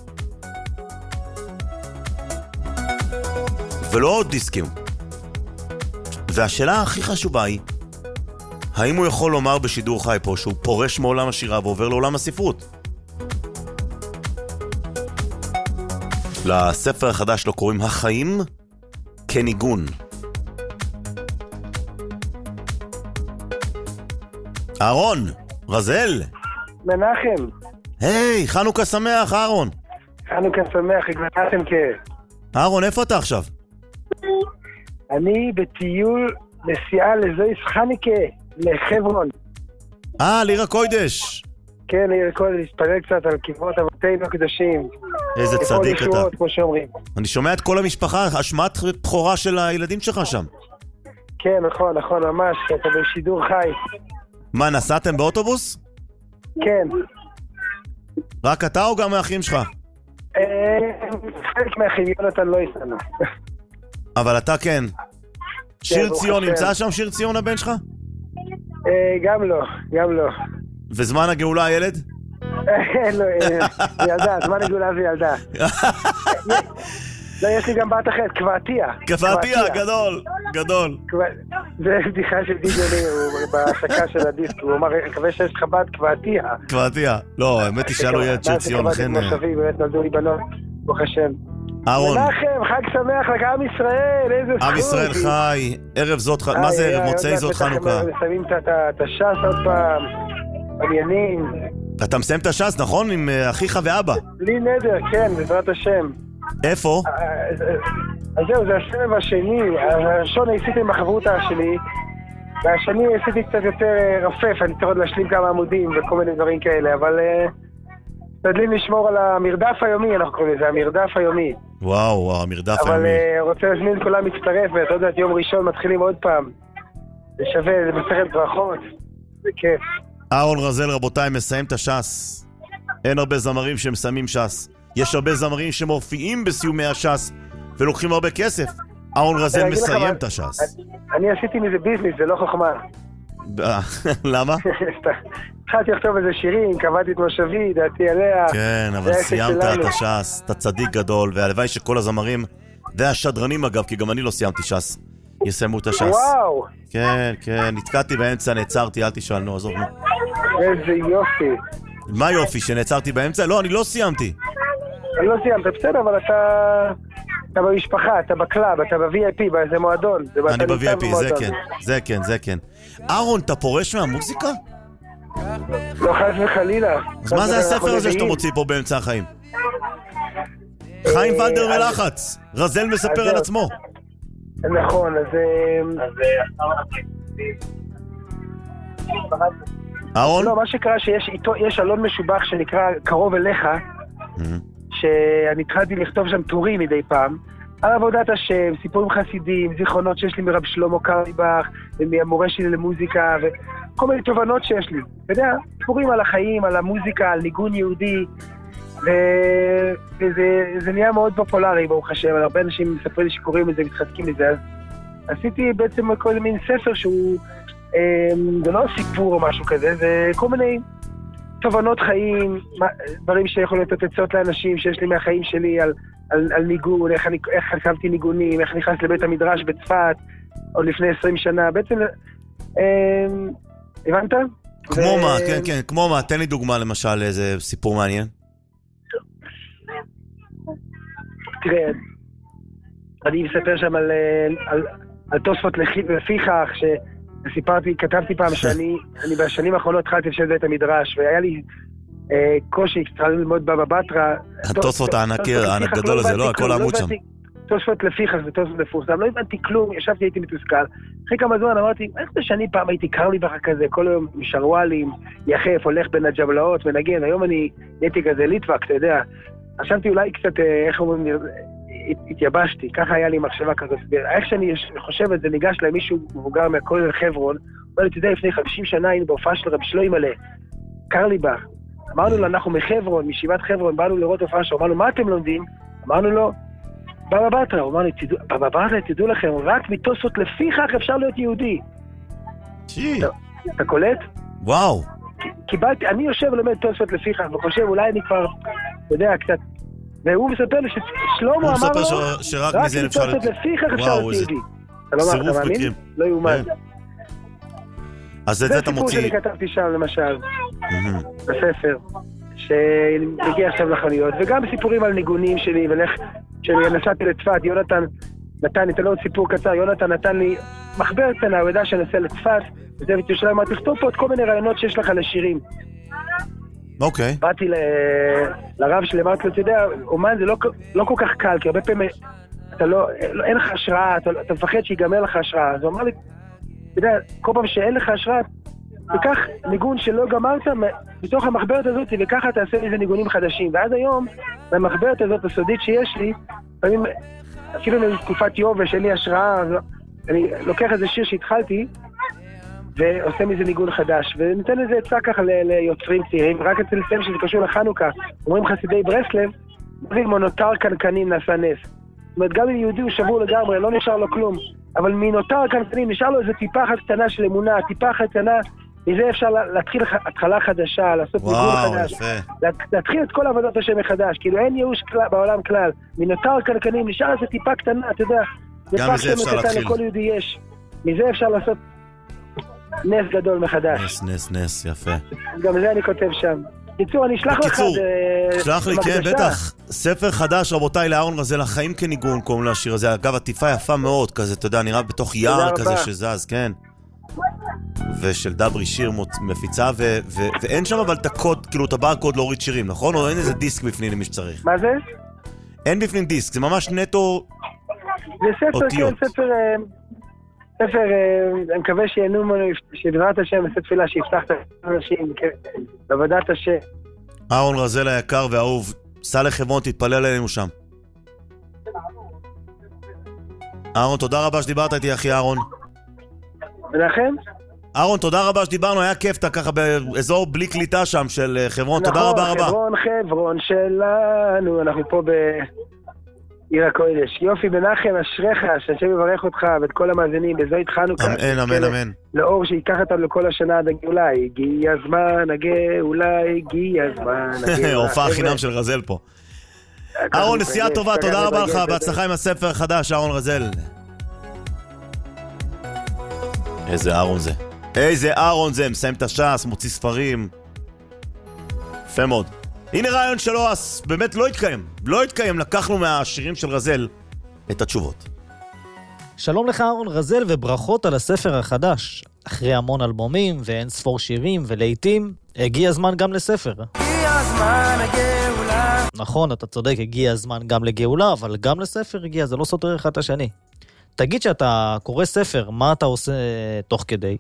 ולא עוד דיסקים. והשאלה הכי חשובה היא, האם הוא יכול לומר בשידור חי פה שהוא פורש מעולם השירה ועובר לעולם הספרות? לספר החדש לו קוראים החיים כניגון. אהרון, רזל.
מנחם.
היי, חנוכה שמח, אהרון.
חנוכה שמח, מנחם כ...
אהרון, איפה אתה עכשיו?
אני בטיול נסיעה לזויס חניקה, לחברון.
אה, לעיר הקודש.
כן, לעיר הקודש, להתפלל קצת על קברות אבותינו הקדושים.
איזה צדיק אתה.
ישועות, כמו שאומרים.
אני שומע את כל המשפחה, אשמת בכורה של הילדים שלך שם.
כן, נכון, נכון, ממש, אתה בשידור חי.
מה, נסעתם באוטובוס?
כן.
רק אתה או גם מהאחים שלך?
חלק מהאחים, יונתן לא יסענו.
אבל אתה כן. שיר ציון, נמצא שם שיר ציון הבן שלך?
גם לא, גם לא.
וזמן הגאולה הילד?
לא, ילדה, זמן הגאולה זה ילדה. לא, יש לי גם בת אחרת, קוואטיה.
קוואטיה, גדול, גדול.
זה בדיחה של דיג'וני, הוא בהשקה של הדיסק, הוא אמר, מקווה שיש לך בת קוואטיה.
קוואטיה, לא, האמת היא שהיה לו ילד של ציון, לכן...
באמת נולדו לי בנות, ברוך השם.
אהרון.
מנחם, חג שמח לעם ישראל, איזה זכות.
עם ישראל חי, ערב זאת, מה זה ערב? מוצאי זאת חנוכה.
שמים את הש"ס עוד פעם, עניינים.
אתה מסיים את הש"ס, נכון? עם אחיך ואבא.
בלי נדר, כן, בעזרת השם.
איפה?
אז זהו, זה הסבב השני. הראשון עשיתי עם החברותה שלי, והשני עשיתי קצת יותר רפף, אני צריך עוד להשלים כמה עמודים וכל מיני דברים כאלה, אבל תדלים לשמור על המרדף היומי, אנחנו קוראים לזה, המרדף היומי.
וואו, וואו, המרדף היומי.
אבל רוצה להזמין את כולם מצטרף, ואתה יודע, יום ראשון מתחילים עוד פעם. זה שווה, זה מסכת ברכות, זה כיף.
אהרון רזל, רבותיי, מסיים את הש"ס. אין הרבה זמרים שמסיימים ש"ס. יש הרבה זמרים שמופיעים בסיומי הש"ס ולוקחים הרבה כסף. אהרון רזל מסיים את הש"ס.
אני עשיתי מזה ביזנס, זה לא חוכמה.
למה?
התחלתי לכתוב איזה שירים, קבעתי את מושבי, דעתי עליה.
כן, אבל סיימת את הש"ס, אתה צדיק גדול, והלוואי שכל הזמרים והשדרנים אגב, כי גם אני לא סיימתי ש"ס, יסיימו את הש"ס.
וואו!
כן, כן, נתקעתי באמצע, נעצרתי, אל תשאל, נו, עזוב, נו.
איזה יופי.
מה יופי, שנעצרתי באמצע? לא, אני לא סיימתי.
אני לא סיימת, בסדר, אבל אתה... אתה במשפחה, אתה בקלאב, אתה ב-וי איי פי, באיזה מועדון.
אני ב-וי איי פי, זה כן, זה כן, זה כן. אהרון, אתה פורש מהמוזיקה?
לא, חס וחלילה.
אז מה זה הספר הזה שאתה מוציא פה באמצע החיים? חיים ולדר מלחץ, רזל מספר על עצמו.
נכון, אז...
אהרון?
לא, מה שקרה שיש אלון משובח שנקרא קרוב אליך, שאני התחלתי לכתוב שם טורים מדי פעם, על עבודת השם, סיפורים חסידים, זיכרונות שיש לי מרב שלמה קרליבך, ומהמורה שלי למוזיקה, וכל מיני תובנות שיש לי. אתה יודע, סיפורים על החיים, על המוזיקה, על ניגון יהודי, ו... וזה זה נהיה מאוד פופולרי, ברוך השם, הרבה אנשים מספרים לי שקוראים את זה, מתחזקים את זה, אז עשיתי בעצם כל מין ספר שהוא, אה, זה לא סיפור או משהו כזה, זה כל מיני תובנות חיים, דברים שיכולים לתת עצות לאנשים שיש לי מהחיים שלי, על, על, על ניגון, איך, אני, איך חשבתי ניגונים, איך נכנס לבית המדרש בצפת, עוד לפני עשרים שנה, בעצם, אה, הבנת?
כמו ו... מה, כן, כן, כמו מה, תן לי דוגמה למשל, איזה סיפור מעניין.
תראה, אני מספר שם על, על, על תוספות לפיכך, שסיפרתי, כתבתי פעם שאני, אני בשנים האחרונות התחלתי לשבת בית המדרש, והיה לי אה, קושי, התחלתי ללמוד בבא בתרא.
התוספות הענק גדול הזה, לא, הכל העמוד שם.
תוספות לפיכך ותוספות לפורסם, לא הבנתי כלום, ישבתי, הייתי מתוסכל. אחרי כמה זמן אמרתי, איך זה שאני פעם הייתי קרליבך כזה, כל היום משרוואלים, יחף, הולך בין הג'בלאות ונגן, היום אני הייתי כזה ליטווק, אתה יודע. חשבתי אולי קצת, איך אומרים, התייבשתי, ככה היה לי מחשבה כזאת. איך שאני חושב את זה, ניגש להם מישהו מבוגר מהכולל חברון, אומר לי, אתה יודע, לפני חמישים שנה היינו בהופעה של רבי שלוי מלא, קרליבך. אמרנו לו, אנחנו מחברון, מישיבת חברון, באנו לראות הופעה שלו, אמרנו, מה אתם לומדים? אמרנו לו, בבא בתרא. הוא אמר לי, בבא בתרא, תדעו לכם, רק מתוספות לפיכך אפשר להיות יהודי. אתה קולט?
וואו.
קיבלתי, אני יושב ולומד תוספות לפיכך, וחושב, אולי אני כבר, אתה יודע, קצת, והוא מספר לי ששלמה אמר לו,
הוא מספר שרק מזה אפשר
להיות לפיכך אפשר להיות יהודי. אתה לא מאמין? לא יאומן.
אז את זה אתה מוציא.
זה סיפור שאני כתבתי שם, למשל, בספר, שהגיע עכשיו לחנויות, וגם סיפורים על ניגונים שלי, ולך, שאני נסעתי לצפת, יונתן נתן לי, תן לו עוד סיפור קצר, יונתן נתן לי מחבר קטנה, הוא ידע שאני נסע לצפת, וזה בירושלים, מה תכתוב פה את כל מיני רעיונות שיש לך לשירים.
אוקיי.
באתי לרב שלי, אמרתי לו, אתה יודע, אומן זה לא כל כך קל, כי הרבה פעמים אתה לא, אין לך השראה, אתה מפחד שיגמר לך השראה. אז הוא אמר לי, אתה יודע, כל פעם שאין לך השראה, תיקח ניגון שלא גמרת מתוך המחברת הזאת, וככה תעשה איזה ניגונים חדשים. ואז היום, במחברת הזאת הסודית שיש לי, לפעמים, אפילו מתקופת יובש, אין לי השראה, אני לוקח איזה שיר שהתחלתי, ועושה מזה ניגון חדש, וניתן לזה עצה ככה ליוצרים צעירים, רק אצל לסיים שזה קשור לחנוכה, אומרים חסידי ברסלב, מונותר קנקנים נעשה נס. זאת אומרת, גם אם יהודי הוא שבור לגמרי, לא נשאר לו כלום, אבל מנותר קנקנים נשאר לו איזה טיפה אחת קטנה של אמונה, טיפה אחת קטנה, מזה אפשר להתחיל התחלה חדשה, לעשות ניגון חדש, להתחיל את כל עבודת השם מחדש, כאילו אין ייאוש בעולם כלל, מנותר קנקנים נשאר איזה טיפה קטנה, אתה יודע,
גם מזה אפשר להתחיל.
לכל יהודי יש. מזה אפשר לעשות נס גדול מחדש.
נס, נס, נס, יפה.
גם זה אני כותב שם. קיצור, אני אשלח לך...
קיצור, שלח לי, כן, בטח. ספר חדש, רבותיי, לאהרון רזל, החיים כניגון, קוראים לשיר הזה. אגב, עטיפה יפה מאוד, כזה, אתה יודע, נראה בתוך יער כזה שזז, כן. ושל דברי שיר מפיצה, ואין שם אבל את הקוד, כאילו, את הברקוד להוריד שירים, נכון? או אין איזה דיסק בפנים למי שצריך?
מה זה?
אין בפנים דיסק, זה ממש נטו
אותיות. זה ספר, כן, ספר... ספר, אני מקווה שיהנו ממנו, שבעזרת השם, עושה תפילה, שיפתח את האנשים, בעבודת השם.
אהרון רזל היקר והאהוב, סע לחברון, תתפלל עלינו שם. אהרון, תודה רבה שדיברת איתי, אחי אהרון.
ולכם?
אהרון, תודה רבה שדיברנו, היה כיף, אתה ככה באזור בלי קליטה שם של חברון, תודה רבה רבה.
נכון, חברון, חברון שלנו, אנחנו פה ב... עיר הקודש. יופי בנחם, אשריך, שהשם יברך אותך ואת כל המאזינים בזוהית חנוכה.
אמן, אמן, אמן.
לאור שיקח אותנו לכל השנה עד הגאולה. הגיע הזמן, הגאולה, הגיע הזמן, הגאולה.
הופעה חינם של רזל פה. אהרון, נסיעה טובה, תודה רבה לך, בהצלחה עם הספר החדש, אהרון רזל. איזה אהרון זה. איזה אהרון זה, מסיים את הש"ס, מוציא ספרים. יפה מאוד. הנה רעיון שלו, אז באמת לא התקיים. לא התקיים, לקחנו מהשירים של רזל את התשובות.
שלום לך אהרון רזל וברכות על הספר החדש. אחרי המון אלבומים ואין ספור שירים ולעיתים, הגיע הזמן גם לספר.
הגיע
זמן הגאולה.
נכון, אתה צודק, הגיע הזמן גם לגאולה, אבל גם לספר הגיע, זה לא סותר אחד את השני. תגיד שאתה קורא ספר, מה אתה עושה תוך כדי?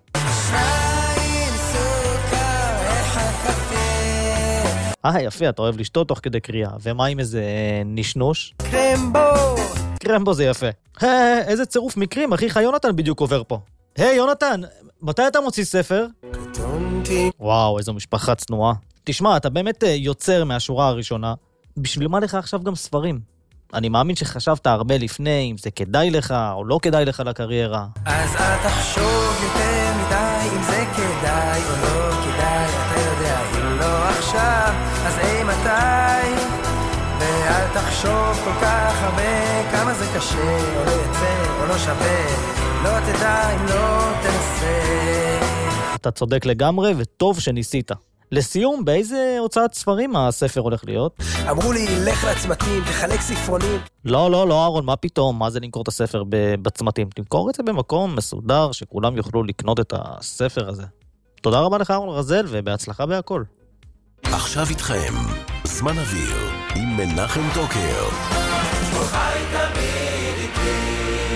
אה, יפה, אתה אוהב לשתות תוך כדי קריאה. ומה עם איזה נשנוש?
קרמבו!
קרמבו זה יפה. היי, איזה צירוף מקרים, אחיך יונתן בדיוק עובר פה. היי, יונתן, מתי אתה מוציא ספר?
קטונתי.
וואו, איזו משפחה צנועה. תשמע, אתה באמת יוצר מהשורה הראשונה. בשביל מה לך עכשיו גם ספרים? אני מאמין שחשבת הרבה לפני, אם זה כדאי לך או לא כדאי לך לקריירה.
אז אל תחשוב יותר מדי אם זה כדאי או לא כדאי, אתה יודע, אם לא עכשיו, אז אי מתי. ואל תחשוב כל כך הרבה כמה זה קשה, או לא יצא, או לא שווה, לא תדע אם לא תנסה.
אתה צודק לגמרי, וטוב שניסית. לסיום, באיזה הוצאת ספרים הספר הולך להיות?
אמרו לי, לך לצמתים, תחלק ספרונים.
לא, לא, לא, אהרון, מה פתאום? מה זה למכור את הספר בצמתים? תמכור את זה במקום מסודר, שכולם יוכלו לקנות את הספר הזה. תודה רבה לך, אהרון רזל, ובהצלחה בהכל.
עכשיו איתכם, זמן אוויר, עם מנחם טוקר.
חי תמיד איתי.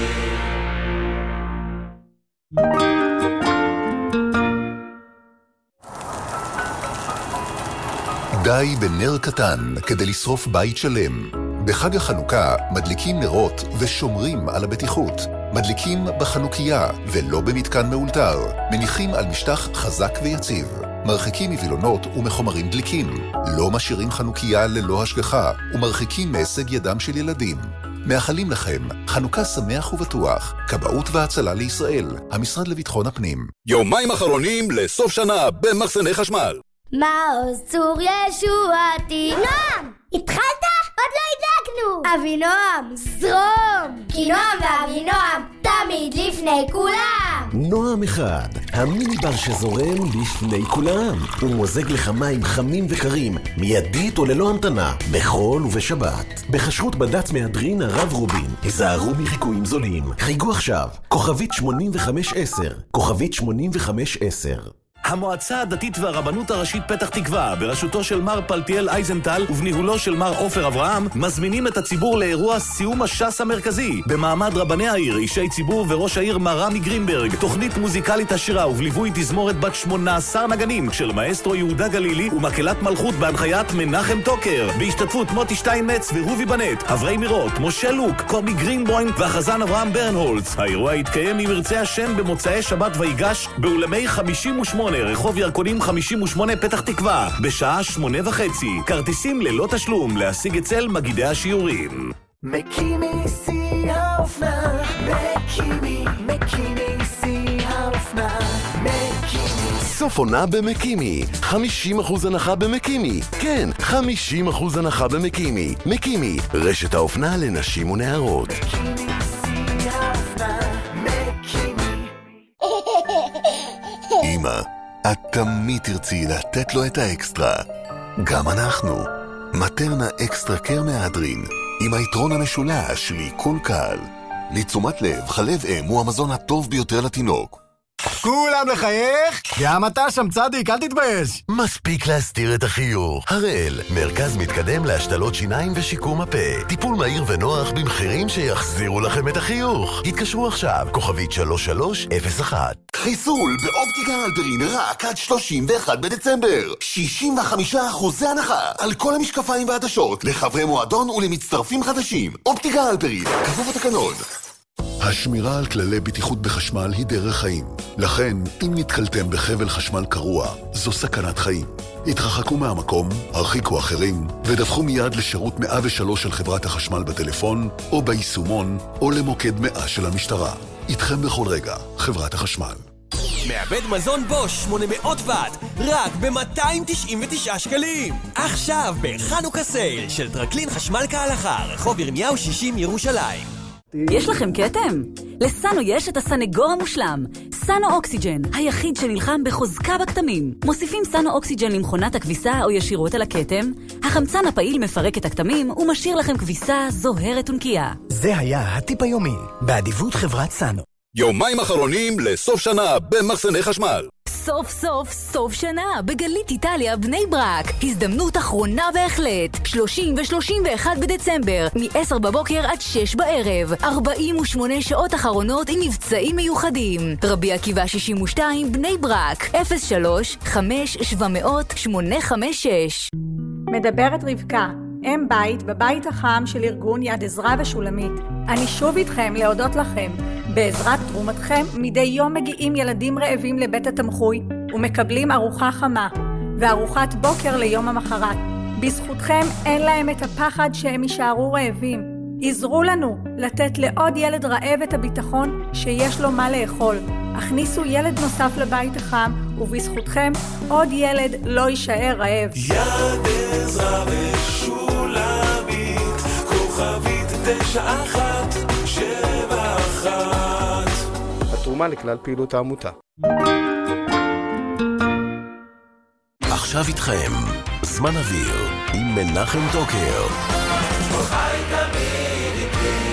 די בנר קטן כדי לשרוף בית שלם. בחג החנוכה מדליקים נרות ושומרים על הבטיחות. מדליקים בחנוכיה ולא במתקן מאולתר. מניחים על משטח חזק ויציב. מרחיקים מווילונות ומחומרים דליקים. לא משאירים חנוכיה ללא השגחה ומרחיקים מהישג ידם של ילדים. מאחלים לכם חנוכה שמח ובטוח. כבאות והצלה לישראל, המשרד לביטחון הפנים.
יומיים אחרונים לסוף שנה במחסני חשמל.
מעוז צור ישועתי. נועם! התחלת? עוד לא הדלקנו! אבינועם, זרום! כי נועם ואבינועם תמיד לפני כולם!
נועם אחד, המיני בר שזורם לפני כולם. הוא מוזג לך מים חמים וקרים, מיידית או ללא המתנה, בחול ובשבת. בחשרות בד"ץ מהדרין הרב רובין, היזהרו מחיקויים זולים. חייגו עכשיו, כוכבית שמונים וחמש עשר, כוכבית שמונים וחמש עשר.
המועצה הדתית והרבנות הראשית פתח תקווה, בראשותו של מר פלטיאל אייזנטל ובניהולו של מר עופר אברהם, מזמינים את הציבור לאירוע סיום הש"ס המרכזי, במעמד רבני העיר, אישי ציבור וראש העיר מר רמי גרינברג, תוכנית מוזיקלית עשירה ובליווי תזמורת בת שמונה עשר נגנים של מאסטרו יהודה גלילי ומקהלת מלכות בהנחיית מנחם טוקר, בהשתתפות מוטי שטיינמץ ורובי בנט, אברי מירות, משה לוק, קובי גרינבוים והחזן אברהם ברנהולץ. האירוע יתקיים אם ירצה השם במוצאי שבת ויגש באולמי חמישים ושמונה רחוב ירקונים חמישים ושמונה פתח תקווה, בשעה שמונה וחצי. כרטיסים ללא תשלום, להשיג אצל מגידי השיעורים.
מקימי שיא האופנה, מקימי, מקימי שיא האופנה, מקימי.
סוף עונה במקימי, חמישים אחוז הנחה במקימי. כן, חמישים אחוז הנחה במקימי. מקימי, רשת האופנה לנשים ונערות.
מקימי שיא האופנה, מקימי.
אמא, את תמיד תרצי לתת לו את האקסטרה. גם אנחנו. מטרנה אקסטרה קר מהדרין, עם היתרון המשולש לעיכול קל. לתשומת לב, חלב אם הוא המזון הטוב ביותר לתינוק.
כולם לחייך? גם אתה שם צדיק, אל תתבייש.
מספיק להסתיר את החיוך. הראל, מרכז מתקדם להשתלות שיניים ושיקום הפה. טיפול מהיר ונוח במחירים שיחזירו לכם את החיוך. התקשרו עכשיו, כוכבית שלוש שלוש אפס אחת. חיסול באופטיקה הלפרין רק עד שלושים ואחד בדצמבר. שישים וחמישה אחוז הנחה על כל המשקפיים והעדשות לחברי מועדון ולמצטרפים חדשים. אופטיקה הלפרין, כפוף התקנון. השמירה על כללי בטיחות בחשמל היא דרך חיים. לכן, אם נתקלתם בחבל חשמל קרוע, זו סכנת חיים. התרחקו מהמקום, הרחיקו אחרים, ודווחו מיד לשירות מאה ושלוש של חברת החשמל בטלפון, או ביישומון, או למוקד מאה של המשטרה. איתכם בכל רגע, חברת החשמל.
מעבד מזון בוש שמונה מאות וואט, רק ב-מאתיים תשעים ותשעה שקלים. עכשיו בחנוכה סייל של טרקלין חשמל כהלכה, רחוב ירמיהו שישים ירושלים.
יש לכם כתם? לסאנו יש את הסנגור המושלם, סאנו אוקסיג'ן, היחיד שנלחם בחוזקה בכתמים. מוסיפים סאנו אוקסיג'ן למכונת הכביסה או ישירות על הכתם, החמצן הפעיל מפרק את הכתמים ומשאיר לכם כביסה זוהרת ונקייה.
זה היה הטיפ היומי, באדיבות חברת סאנו.
יומיים אחרונים לסוף שנה במחסני חשמל.
סוף סוף סוף שנה בגלית איטליה בני ברק. הזדמנות אחרונה בהחלט. שלושים ו-שלושים ואחד בדצמבר, מ-עשר בבוקר עד שש בערב. ארבעים ושמונה שעות אחרונות עם מבצעים מיוחדים. רבי עקיבא שישים ושתיים בני ברק. אפס שלוש חמש שבע מאות שמונה חמש שש.
מדברת רבקה, אם בית בבית החם של ארגון יד עזרא ושולמית. אני שוב איתכם להודות לכם. בעזרת תרומתכם מדי יום מגיעים ילדים רעבים לבית התמחוי ומקבלים ארוחה חמה וארוחת בוקר ליום המחרת. בזכותכם אין להם את הפחד שהם יישארו רעבים. עזרו לנו לתת לעוד ילד רעב את הביטחון שיש לו מה לאכול. הכניסו ילד נוסף לבית החם ובזכותכם עוד ילד לא יישאר רעב.
יד עזרא ושולמית, כוכבית תשע אחת שבע אחת.
התרומה לכלל פעילות העמותה.
עכשיו איתכם, זמן אוויר עם מנחם טוקר.
חי תמיד איתי.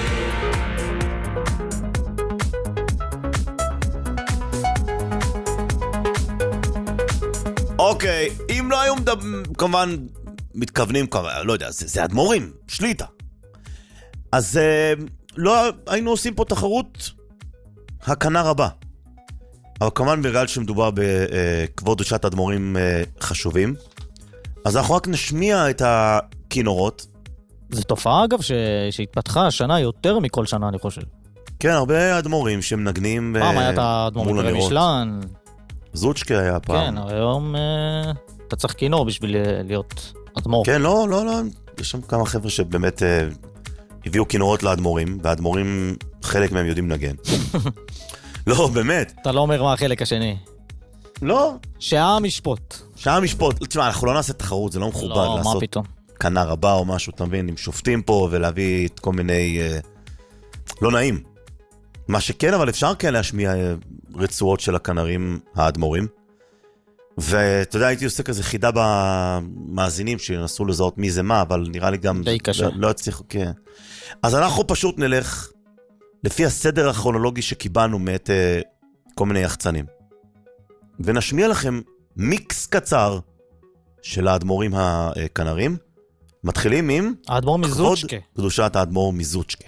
אוקיי, אם לא היו כמובן מתכוונים, לא יודע, זה, זה אדמו"רים, שליטה. אז לא היינו עושים פה תחרות הקנה רבה. אבל כמובן בגלל שמדובר בכבוד קדושת אדמו"רים חשובים, אז אנחנו רק נשמיע את הכינורות.
זו תופעה אגב ש... שהתפתחה השנה יותר מכל שנה אני חושב.
כן, הרבה אדמו"רים שמנגנים מול הנרות.
פעם היה את האדמו"ר מפרמישלן.
זוצ'קה היה פעם.
כן, היום אה, אתה צריך כינור בשביל להיות אדמו"ר.
כן, לא, לא, לא. יש שם כמה חבר'ה שבאמת אה, הביאו כינורות לאדמו"רים, והאדמו"רים, חלק מהם יודעים לנגן. לא, באמת.
אתה לא אומר מה החלק השני.
לא.
שעה משפוט.
שעה משפוט. תשמע, אנחנו לא נעשה תחרות, זה לא מכובד
לא,
לעשות
מה פתאום?
קנה רבה או משהו, אתה מבין, עם שופטים פה ולהביא את כל מיני... אה, לא נעים. מה שכן, אבל אפשר כן להשמיע רצועות של הכנרים האדמו"רים. ואתה יודע, הייתי עושה כזה חידה במאזינים שינסו לזהות מי זה מה, אבל נראה לי גם...
די קשה.
לא, לא הצליחו, כן. אז אנחנו פשוט נלך לפי הסדר הכרונולוגי שקיבלנו מאת uh, כל מיני יחצנים. ונשמיע לכם מיקס קצר של האדמו"רים הכנרים. מתחילים עם...
האדמו"ר מזוצ'קה.
קדושת האדמו"ר מזוצ'קה.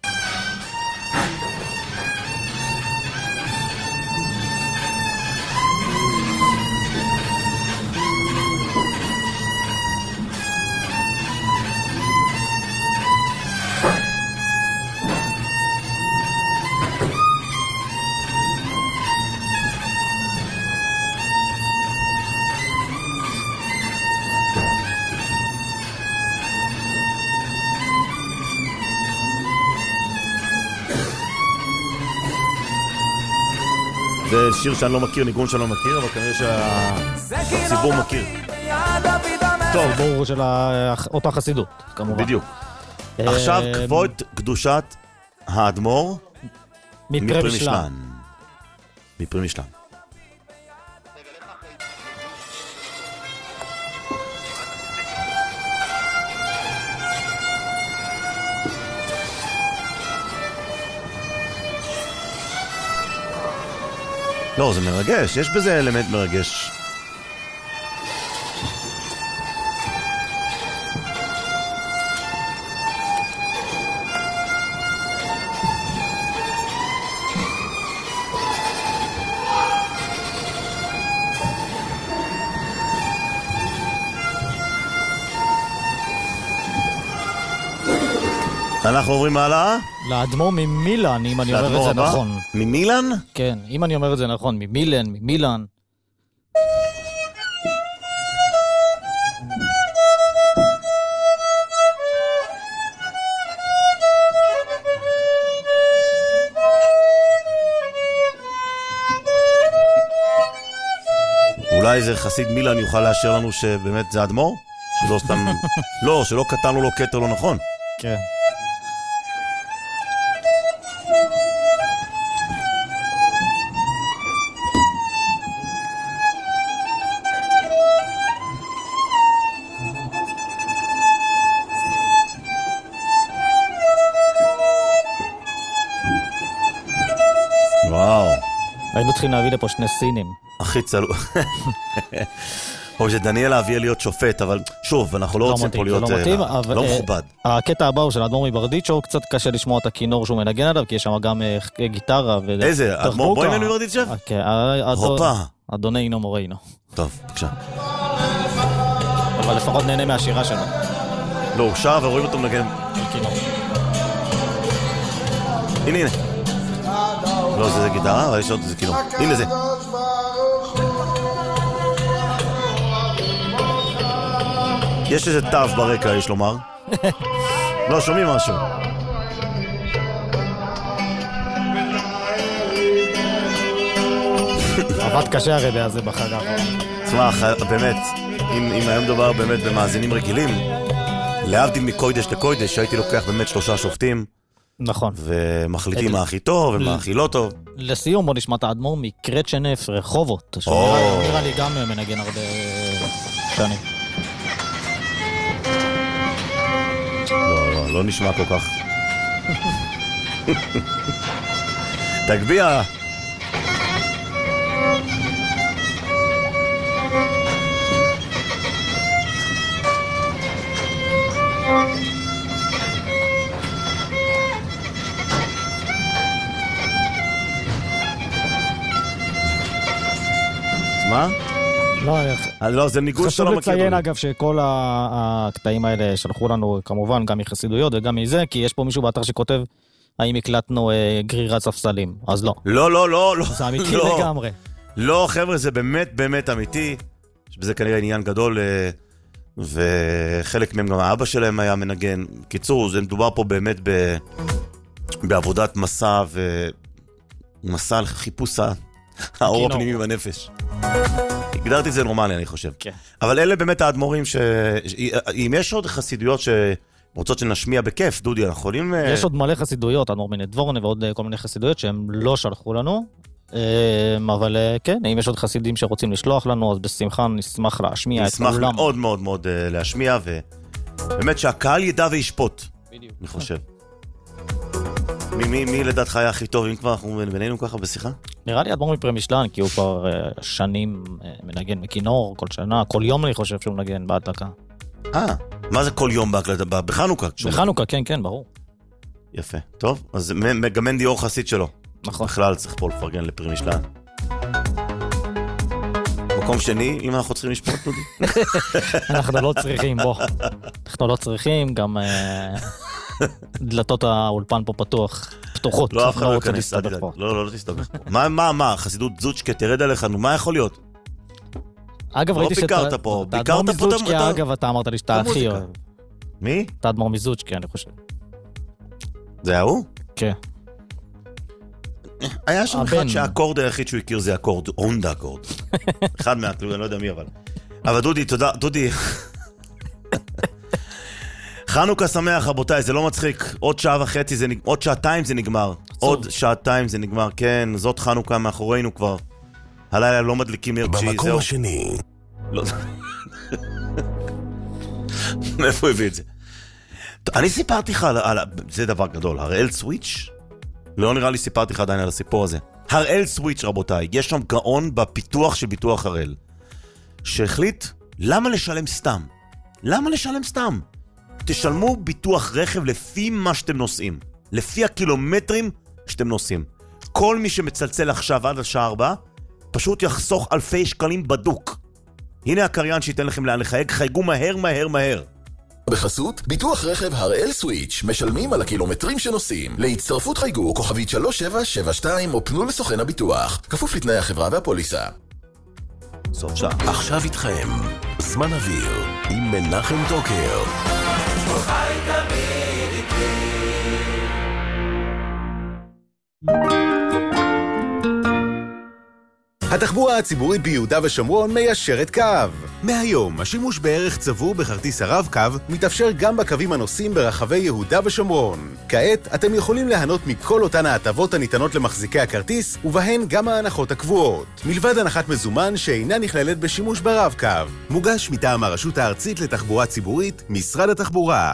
זה שיר שאני לא מכיר, ניגון שאני לא מכיר, אבל כנראה שהציבור מכיר.
טוב, ברור של אותה חסידות, כמובן.
בדיוק. עכשיו כבוד קדושת האדמו"ר
מפרמישלן.
מפרמישלן. לא, זה מרגש, יש בזה אלמנט מרגש. אנחנו עוברים הלאה?
לאדמו"ר ממילן, אם אני אומר את זה נכון.
ממילן?
כן, אם אני אומר את זה נכון, ממילן, ממילן.
אולי איזה חסיד מילן יוכל לאשר לנו שבאמת זה אדמו"ר? שלא סתם... לא, שלא קטענו לו קטע לא נכון.
כן. צריכים להביא לפה שני סינים.
הכי צלו... או שדניאל אביה להיות שופט, אבל שוב, אנחנו לא רוצים פה להיות... לא מכובד.
הקטע הבא הוא של אדמו"ר מברדיצ'ו, קצת קשה לשמוע את הכינור שהוא מנגן עליו, כי יש שם גם גיטרה.
איזה? אדמו"ר בוימן מברדיצ'ו?
הופה. אדוני אינו מורנו.
טוב, בבקשה.
אבל לפחות נהנה מהשירה שלו.
לא, הוא שר ורואים אותו מנגן.
כינור.
הנה, הנה. לא, זה גיטרה, אבל יש עוד איזה כינור. הנה זה. יש איזה טף ברקע, יש לומר. לא, שומעים משהו.
עבד קשה הרבה הזה בחג האחרון.
תשמע, באמת, אם, אם היום מדובר באמת במאזינים רגילים, להבדיל מקוידש לקוידש, שהייתי לוקח באמת שלושה שופטים.
נכון.
ומחליטים מה הכי טוב ומה הכי לא טוב.
לסיום בוא נשמע את האדמו"ר מקרצ'נף רחובות, שנראה לי גם מנגן הרבה שנים.
לא, לא, לא נשמע כל כך. תגביה. מה?
לא,
לא, זה ניגוד
שאתה לא מכיר. חשוב לציין אגב שכל הקטעים האלה שלחו לנו כמובן גם מחסידויות וגם מזה, כי יש פה מישהו באתר שכותב האם הקלטנו גרירת ספסלים, אז לא.
לא, לא, לא, לא.
זה אמיתי לגמרי.
לא, חבר'ה, זה באמת באמת אמיתי. זה כנראה עניין גדול, וחלק מהם גם האבא שלהם היה מנגן. קיצור, זה מדובר פה באמת בעבודת מסע ומסע לחיפוש האור הפנימי בנפש. הגדרתי את זה נורמלי, אני חושב.
כן.
אבל אלה באמת האדמו"רים ש... אם יש עוד חסידויות שרוצות שנשמיע בכיף, דודי, אנחנו יכולים...
יש עוד מלא חסידויות, אדמו"ר מנדבורנה ועוד כל מיני חסידויות שהם לא שלחו לנו. אבל כן, אם יש עוד חסידים שרוצים לשלוח לנו, אז בשמחה נשמח להשמיע את כולם.
נשמח מאוד מאוד מאוד להשמיע, ובאמת שהקהל ידע וישפוט.
בדיוק.
אני חושב. מי, מי לדעתך היה הכי טוב, אם כבר אנחנו בינינו ככה בשיחה?
נראה לי אדמו"ר מפרמישלן, כי הוא כבר שנים מנגן בכינור, כל שנה, כל יום אני חושב שהוא מנגן בהדלקה.
אה, מה זה כל יום בהקלטה? בחנוכה?
בחנוכה, כן, כן, ברור.
יפה, טוב, אז גם מנדי אור חסיד שלו.
נכון.
בכלל צריך פה לפרגן לפרמישלן. מקום שני, אם אנחנו צריכים לשפוט, דודי?
אנחנו לא צריכים, בוא. אנחנו לא צריכים, גם דלתות האולפן פה פתוח, פתוחות.
לא, אף אחד לא יכנס, לא, לא, לא תסתבך פה. מה, מה, מה, חסידות זוצ'קה, תרד עליך, נו, מה יכול להיות?
אגב, ראיתי שאתה...
לא ביקרת פה, ביקרת פה...
מזוצ'קה, אגב, אתה אמרת לי שאתה הכי אוהב.
מי?
אתה אדמו"ר מזוצ'קה, אני חושב. זה
היה הוא?
כן.
היה שם אחד שהאקורד היחיד שהוא הכיר זה אקורד, אונדה אקורד. אחד מהכלום, אני לא יודע מי, אבל... אבל דודי, תודה, דודי. חנוכה שמח, רבותיי, זה לא מצחיק. עוד שעה וחצי, זה נג... עוד שעתיים זה נגמר. עוד שעתיים זה נגמר, כן, זאת חנוכה מאחורינו כבר. הלילה לא מדליקים נר תשיעי, זהו.
במקום השני.
לא... מאיפה הביא את זה? אני סיפרתי לך על... על... זה דבר גדול, הראל סוויץ'? לא נראה לי סיפרתי לך עדיין על הסיפור הזה. הראל סוויץ', רבותיי, יש שם גאון בפיתוח של ביטוח הראל, שהחליט, למה לשלם סתם? למה לשלם סתם? תשלמו ביטוח רכב לפי מה שאתם נוסעים, לפי הקילומטרים שאתם נוסעים. כל מי שמצלצל עכשיו עד השעה ארבע, פשוט יחסוך אלפי שקלים בדוק. הנה הקריין שייתן לכם לאן לחייג, חייגו מהר מהר מהר.
בחסות, ביטוח רכב הראל סוויץ', משלמים על הקילומטרים שנוסעים. להצטרפות חייגו כוכבית שלוש שבע שבע שתיים או פנו לסוכן הביטוח, כפוף לתנאי החברה והפוליסה.
סוף שעה.
עכשיו איתכם, זמן אוויר, עם מנחם טוקר.
חי תמיד איתי.
התחבורה הציבורית ביהודה ושומרון מיישרת קו. מהיום, השימוש בערך צבור בכרטיס הרב-קו מתאפשר גם בקווים הנוסעים ברחבי יהודה ושומרון. כעת, אתם יכולים ליהנות מכל אותן ההטבות הניתנות למחזיקי הכרטיס, ובהן גם ההנחות הקבועות. מלבד הנחת מזומן שאינה נכללת בשימוש ברב-קו. מוגש מטעם הרשות הארצית לתחבורה ציבורית, משרד התחבורה.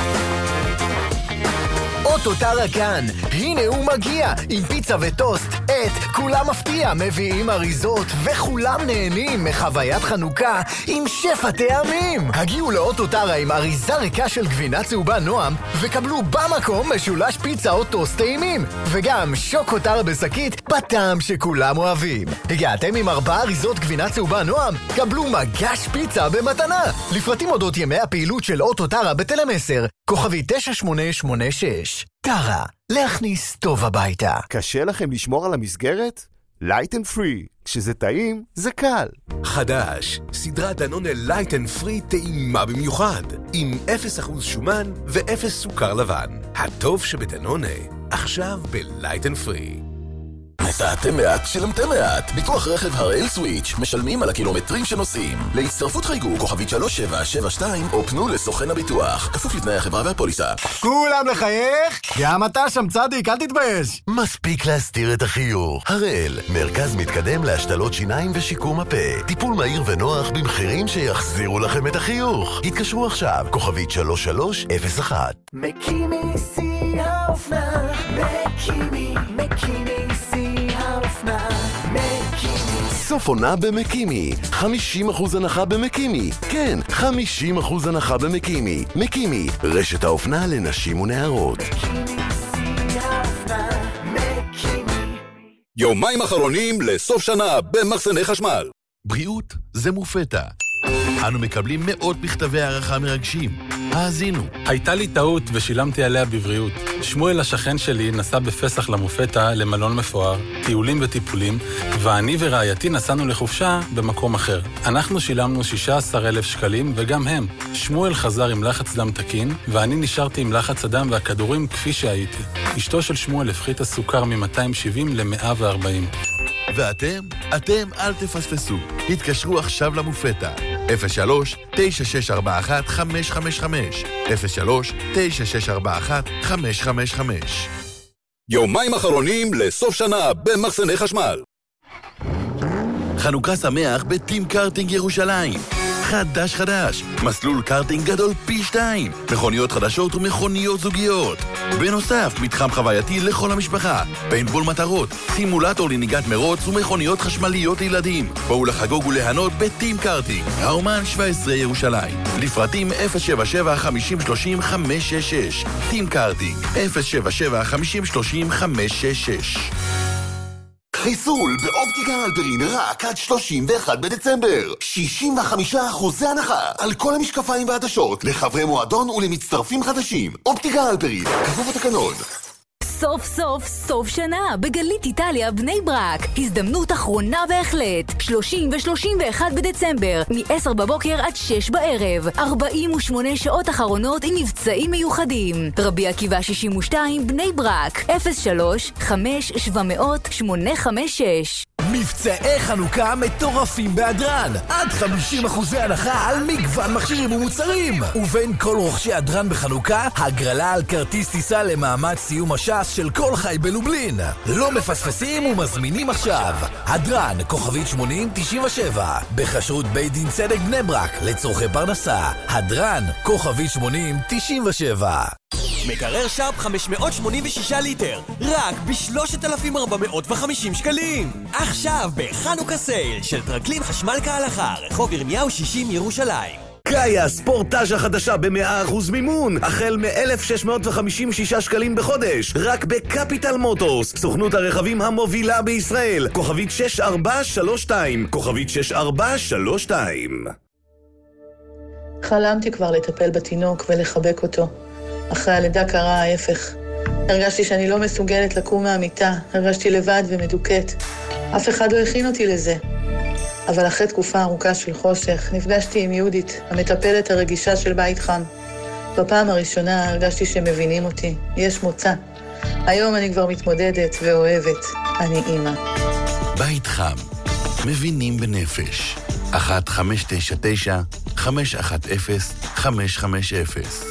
אוטו טרה כאן, הנה הוא מגיע, עם פיצה וטוסט,
את כולם מפתיע מביאים אריזות וכולם נהנים מחוויית חנוכה עם שפע טעמים. הגיעו לאוטו טרה עם אריזה ריקה של גבינה צהובה נועם וקבלו במקום משולש פיצה או טוסט טעימים וגם שוקו טרה בשקית בטעם שכולם אוהבים. הגעתם עם ארבע אריזות גבינה צהובה נועם, קבלו מגש פיצה במתנה. לפרטים אודות ימי הפעילות של אוטו טרה בתל המסר, כוכבי תשע שמונה שמונה שש. טרה, להכניס טוב הביתה.
קשה לכם לשמור על המסגרת? Light and Free. כשזה טעים, זה קל.
חדש, סדרת דנונה Light and Free טעימה במיוחד, עם אפס אחוז שומן ואפס סוכר לבן. הטוב שבדנונה, עכשיו ב-Light and Free.
נסעתם מעט, שילמתם מעט. ביטוח רכב הראל סוויץ', משלמים על הקילומטרים שנוסעים. להצטרפות חייגו כוכבית שלוש שבע שבע שתיים או פנו לסוכן הביטוח. כפוף לתנאי החברה והפוליסה.
כולם לחייך? גם אתה שם צדיק, אל תתבייש.
מספיק להסתיר את החיוך. הראל, מרכז מתקדם להשתלות שיניים ושיקום הפה. טיפול מהיר ונוח במחירים שיחזירו לכם את החיוך. התקשרו עכשיו, כוכבית שלוש שלוש אפס אחת.
מקימי שיא האופנה, מקימי, מקימי שיא האופנה, מקימי.
סוף עונה במקימי, חמישים אחוז הנחה במקימי. כן, חמישים אחוז הנחה במקימי. מקימי, רשת האופנה לנשים ונערות.
מקימי שיא האופנה, מקימי.
יומיים אחרונים לסוף שנה במחסני חשמל.
בריאות זה מופתע. אנו מקבלים מאות מכתבי הערכה מרגשים. האזינו.
הייתה לי טעות ושילמתי עליה בבריאות. שמואל השכן שלי נסע בפסח למופתע למלון מפואר, טיולים וטיפולים, ואני ורעייתי נסענו לחופשה במקום אחר. אנחנו שילמנו שישה עשר אלף שקלים וגם הם. שמואל חזר עם לחץ דם תקין, ואני נשארתי עם לחץ הדם והכדורים כפי שהייתי. אשתו של שמואל הפחית הסוכר מ-מאתיים שבעים ל-מאה וארבעים.
ואתם? אתם אל תפספסו. התקשרו עכשיו למופתע. אפס שלוש תשע שש ארבע אחת חמש חמש חמש אפס שלוש תשע שש ארבע אחת חמש חמש חמש.
יומיים אחרונים לסוף שנה במחסני חשמל.
חנוכה שמח בטים קארטינג ירושלים. חדש חדש, מסלול קארטינג גדול פי שתיים, מכוניות חדשות ומכוניות זוגיות. בנוסף, מתחם חווייתי לכל המשפחה, פיינטבול מטרות, סימולטור לנהיגת מרוץ ומכוניות חשמליות לילדים. בואו לחגוג ולהנות בטים קארטינג, האומן שבע עשרה ירושלים. לפרטים אפס שבע שבע חמישים שלושים חמש שש שש. טים קארטינג אפס שבע שבע חמישים שלושים חמש שש שש.
חיסול באופטיקה הלפרין רק עד שלושים ואחד בדצמבר. שישים וחמישה אחוז הנחה על כל המשקפיים והעדשות לחברי מועדון ולמצטרפים חדשים. אופטיקה הלפרין, כפוף התקנון.
סוף סוף סוף שנה בגלית איטליה בני ברק. הזדמנות אחרונה בהחלט. שלושים ו-שלושים ואחד בדצמבר, מ-עשר בבוקר עד שש בערב. ארבעים ושמונה שעות אחרונות עם מבצעים מיוחדים. רבי עקיבא שישים ושתיים בני ברק. אפס שלוש חמש שבע מאות שמונה חמש שש.
מבצעי חנוכה מטורפים בהדרן, עד חמישים אחוז הנחה על מגוון מכשירים ומוצרים. ובין כל רוכשי הדרן בחנוכה, הגרלה על כרטיס טיסה למעמד סיום הש"ס של כל חי בלובלין. לא מפספסים ומזמינים עכשיו. הדרן, כוכבית שמונים תשעים ושבע, בחשרות בית דין צדק בני ברק, לצורכי פרנסה. הדרן, כוכבית שמונים תשעים ושבע.
מקרר שרפ חמש מאות שמונים ושישה ליטר, רק ב-שלושת אלפים ארבע מאות וחמישים שקלים. עכשיו בחנוכה סייל של טרקלין חשמל כהלכה, רחוב ירמיהו שישים ירושלים.
קאיה ספורטאז' החדשה ב-מאה אחוז מימון, החל מ-אלף שש מאות וחמישים ושישה שקלים בחודש, רק בקפיטל מוטורס, סוכנות הרכבים המובילה בישראל. כוכבית שש ארבע שלוש שתיים, כוכבית שש ארבע שלוש שתיים.
חלמתי כבר לטפל בתינוק ולחבק אותו. אחרי הלידה קרה ההפך. הרגשתי שאני לא מסוגלת לקום מהמיטה, הרגשתי לבד ומדוכאת. אף אחד לא הכין אותי לזה. אבל אחרי תקופה ארוכה של חושך, נפגשתי עם יהודית, המטפלת הרגישה של בית חם. בפעם הראשונה הרגשתי שמבינים אותי, יש מוצא. היום אני כבר מתמודדת ואוהבת, אני אימא.
בית חם, מבינים בנפש. אחת חמש תשע תשע חמש אחת אפס חמש חמש אפס.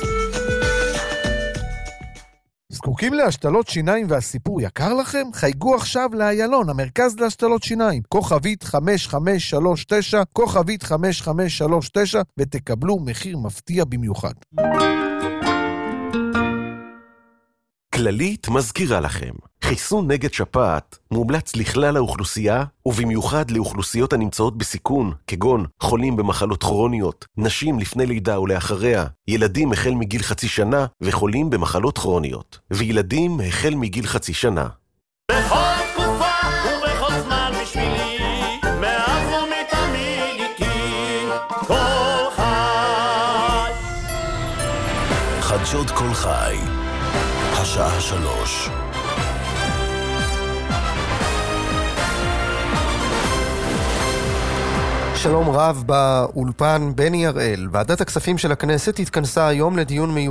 זקוקים להשתלות שיניים והסיפור יקר לכם? חייגו עכשיו לאיילון, המרכז להשתלות שיניים. כוכבית חמש חמש שלוש תשע, כוכבית חמש חמש שלוש תשע, ותקבלו מחיר מפתיע במיוחד.
כללית מזכירה לכם, חיסון נגד שפעת מומלץ לכלל האוכלוסייה, ובמיוחד לאוכלוסיות הנמצאות בסיכון, כגון חולים במחלות כרוניות, נשים לפני לידה ולאחריה, ילדים החל מגיל חצי שנה וחולים במחלות כרוניות, וילדים החל מגיל חצי שנה.
בכל תקופה ובכל זמן בשבילי, מאז ומתמיד איתי, כל חי.
חדשות כל חי, השעה שלוש.
שלום רב באולפן בני הראל. ועדת הכספים של הכנסת התכנסה היום לדיון מיוחד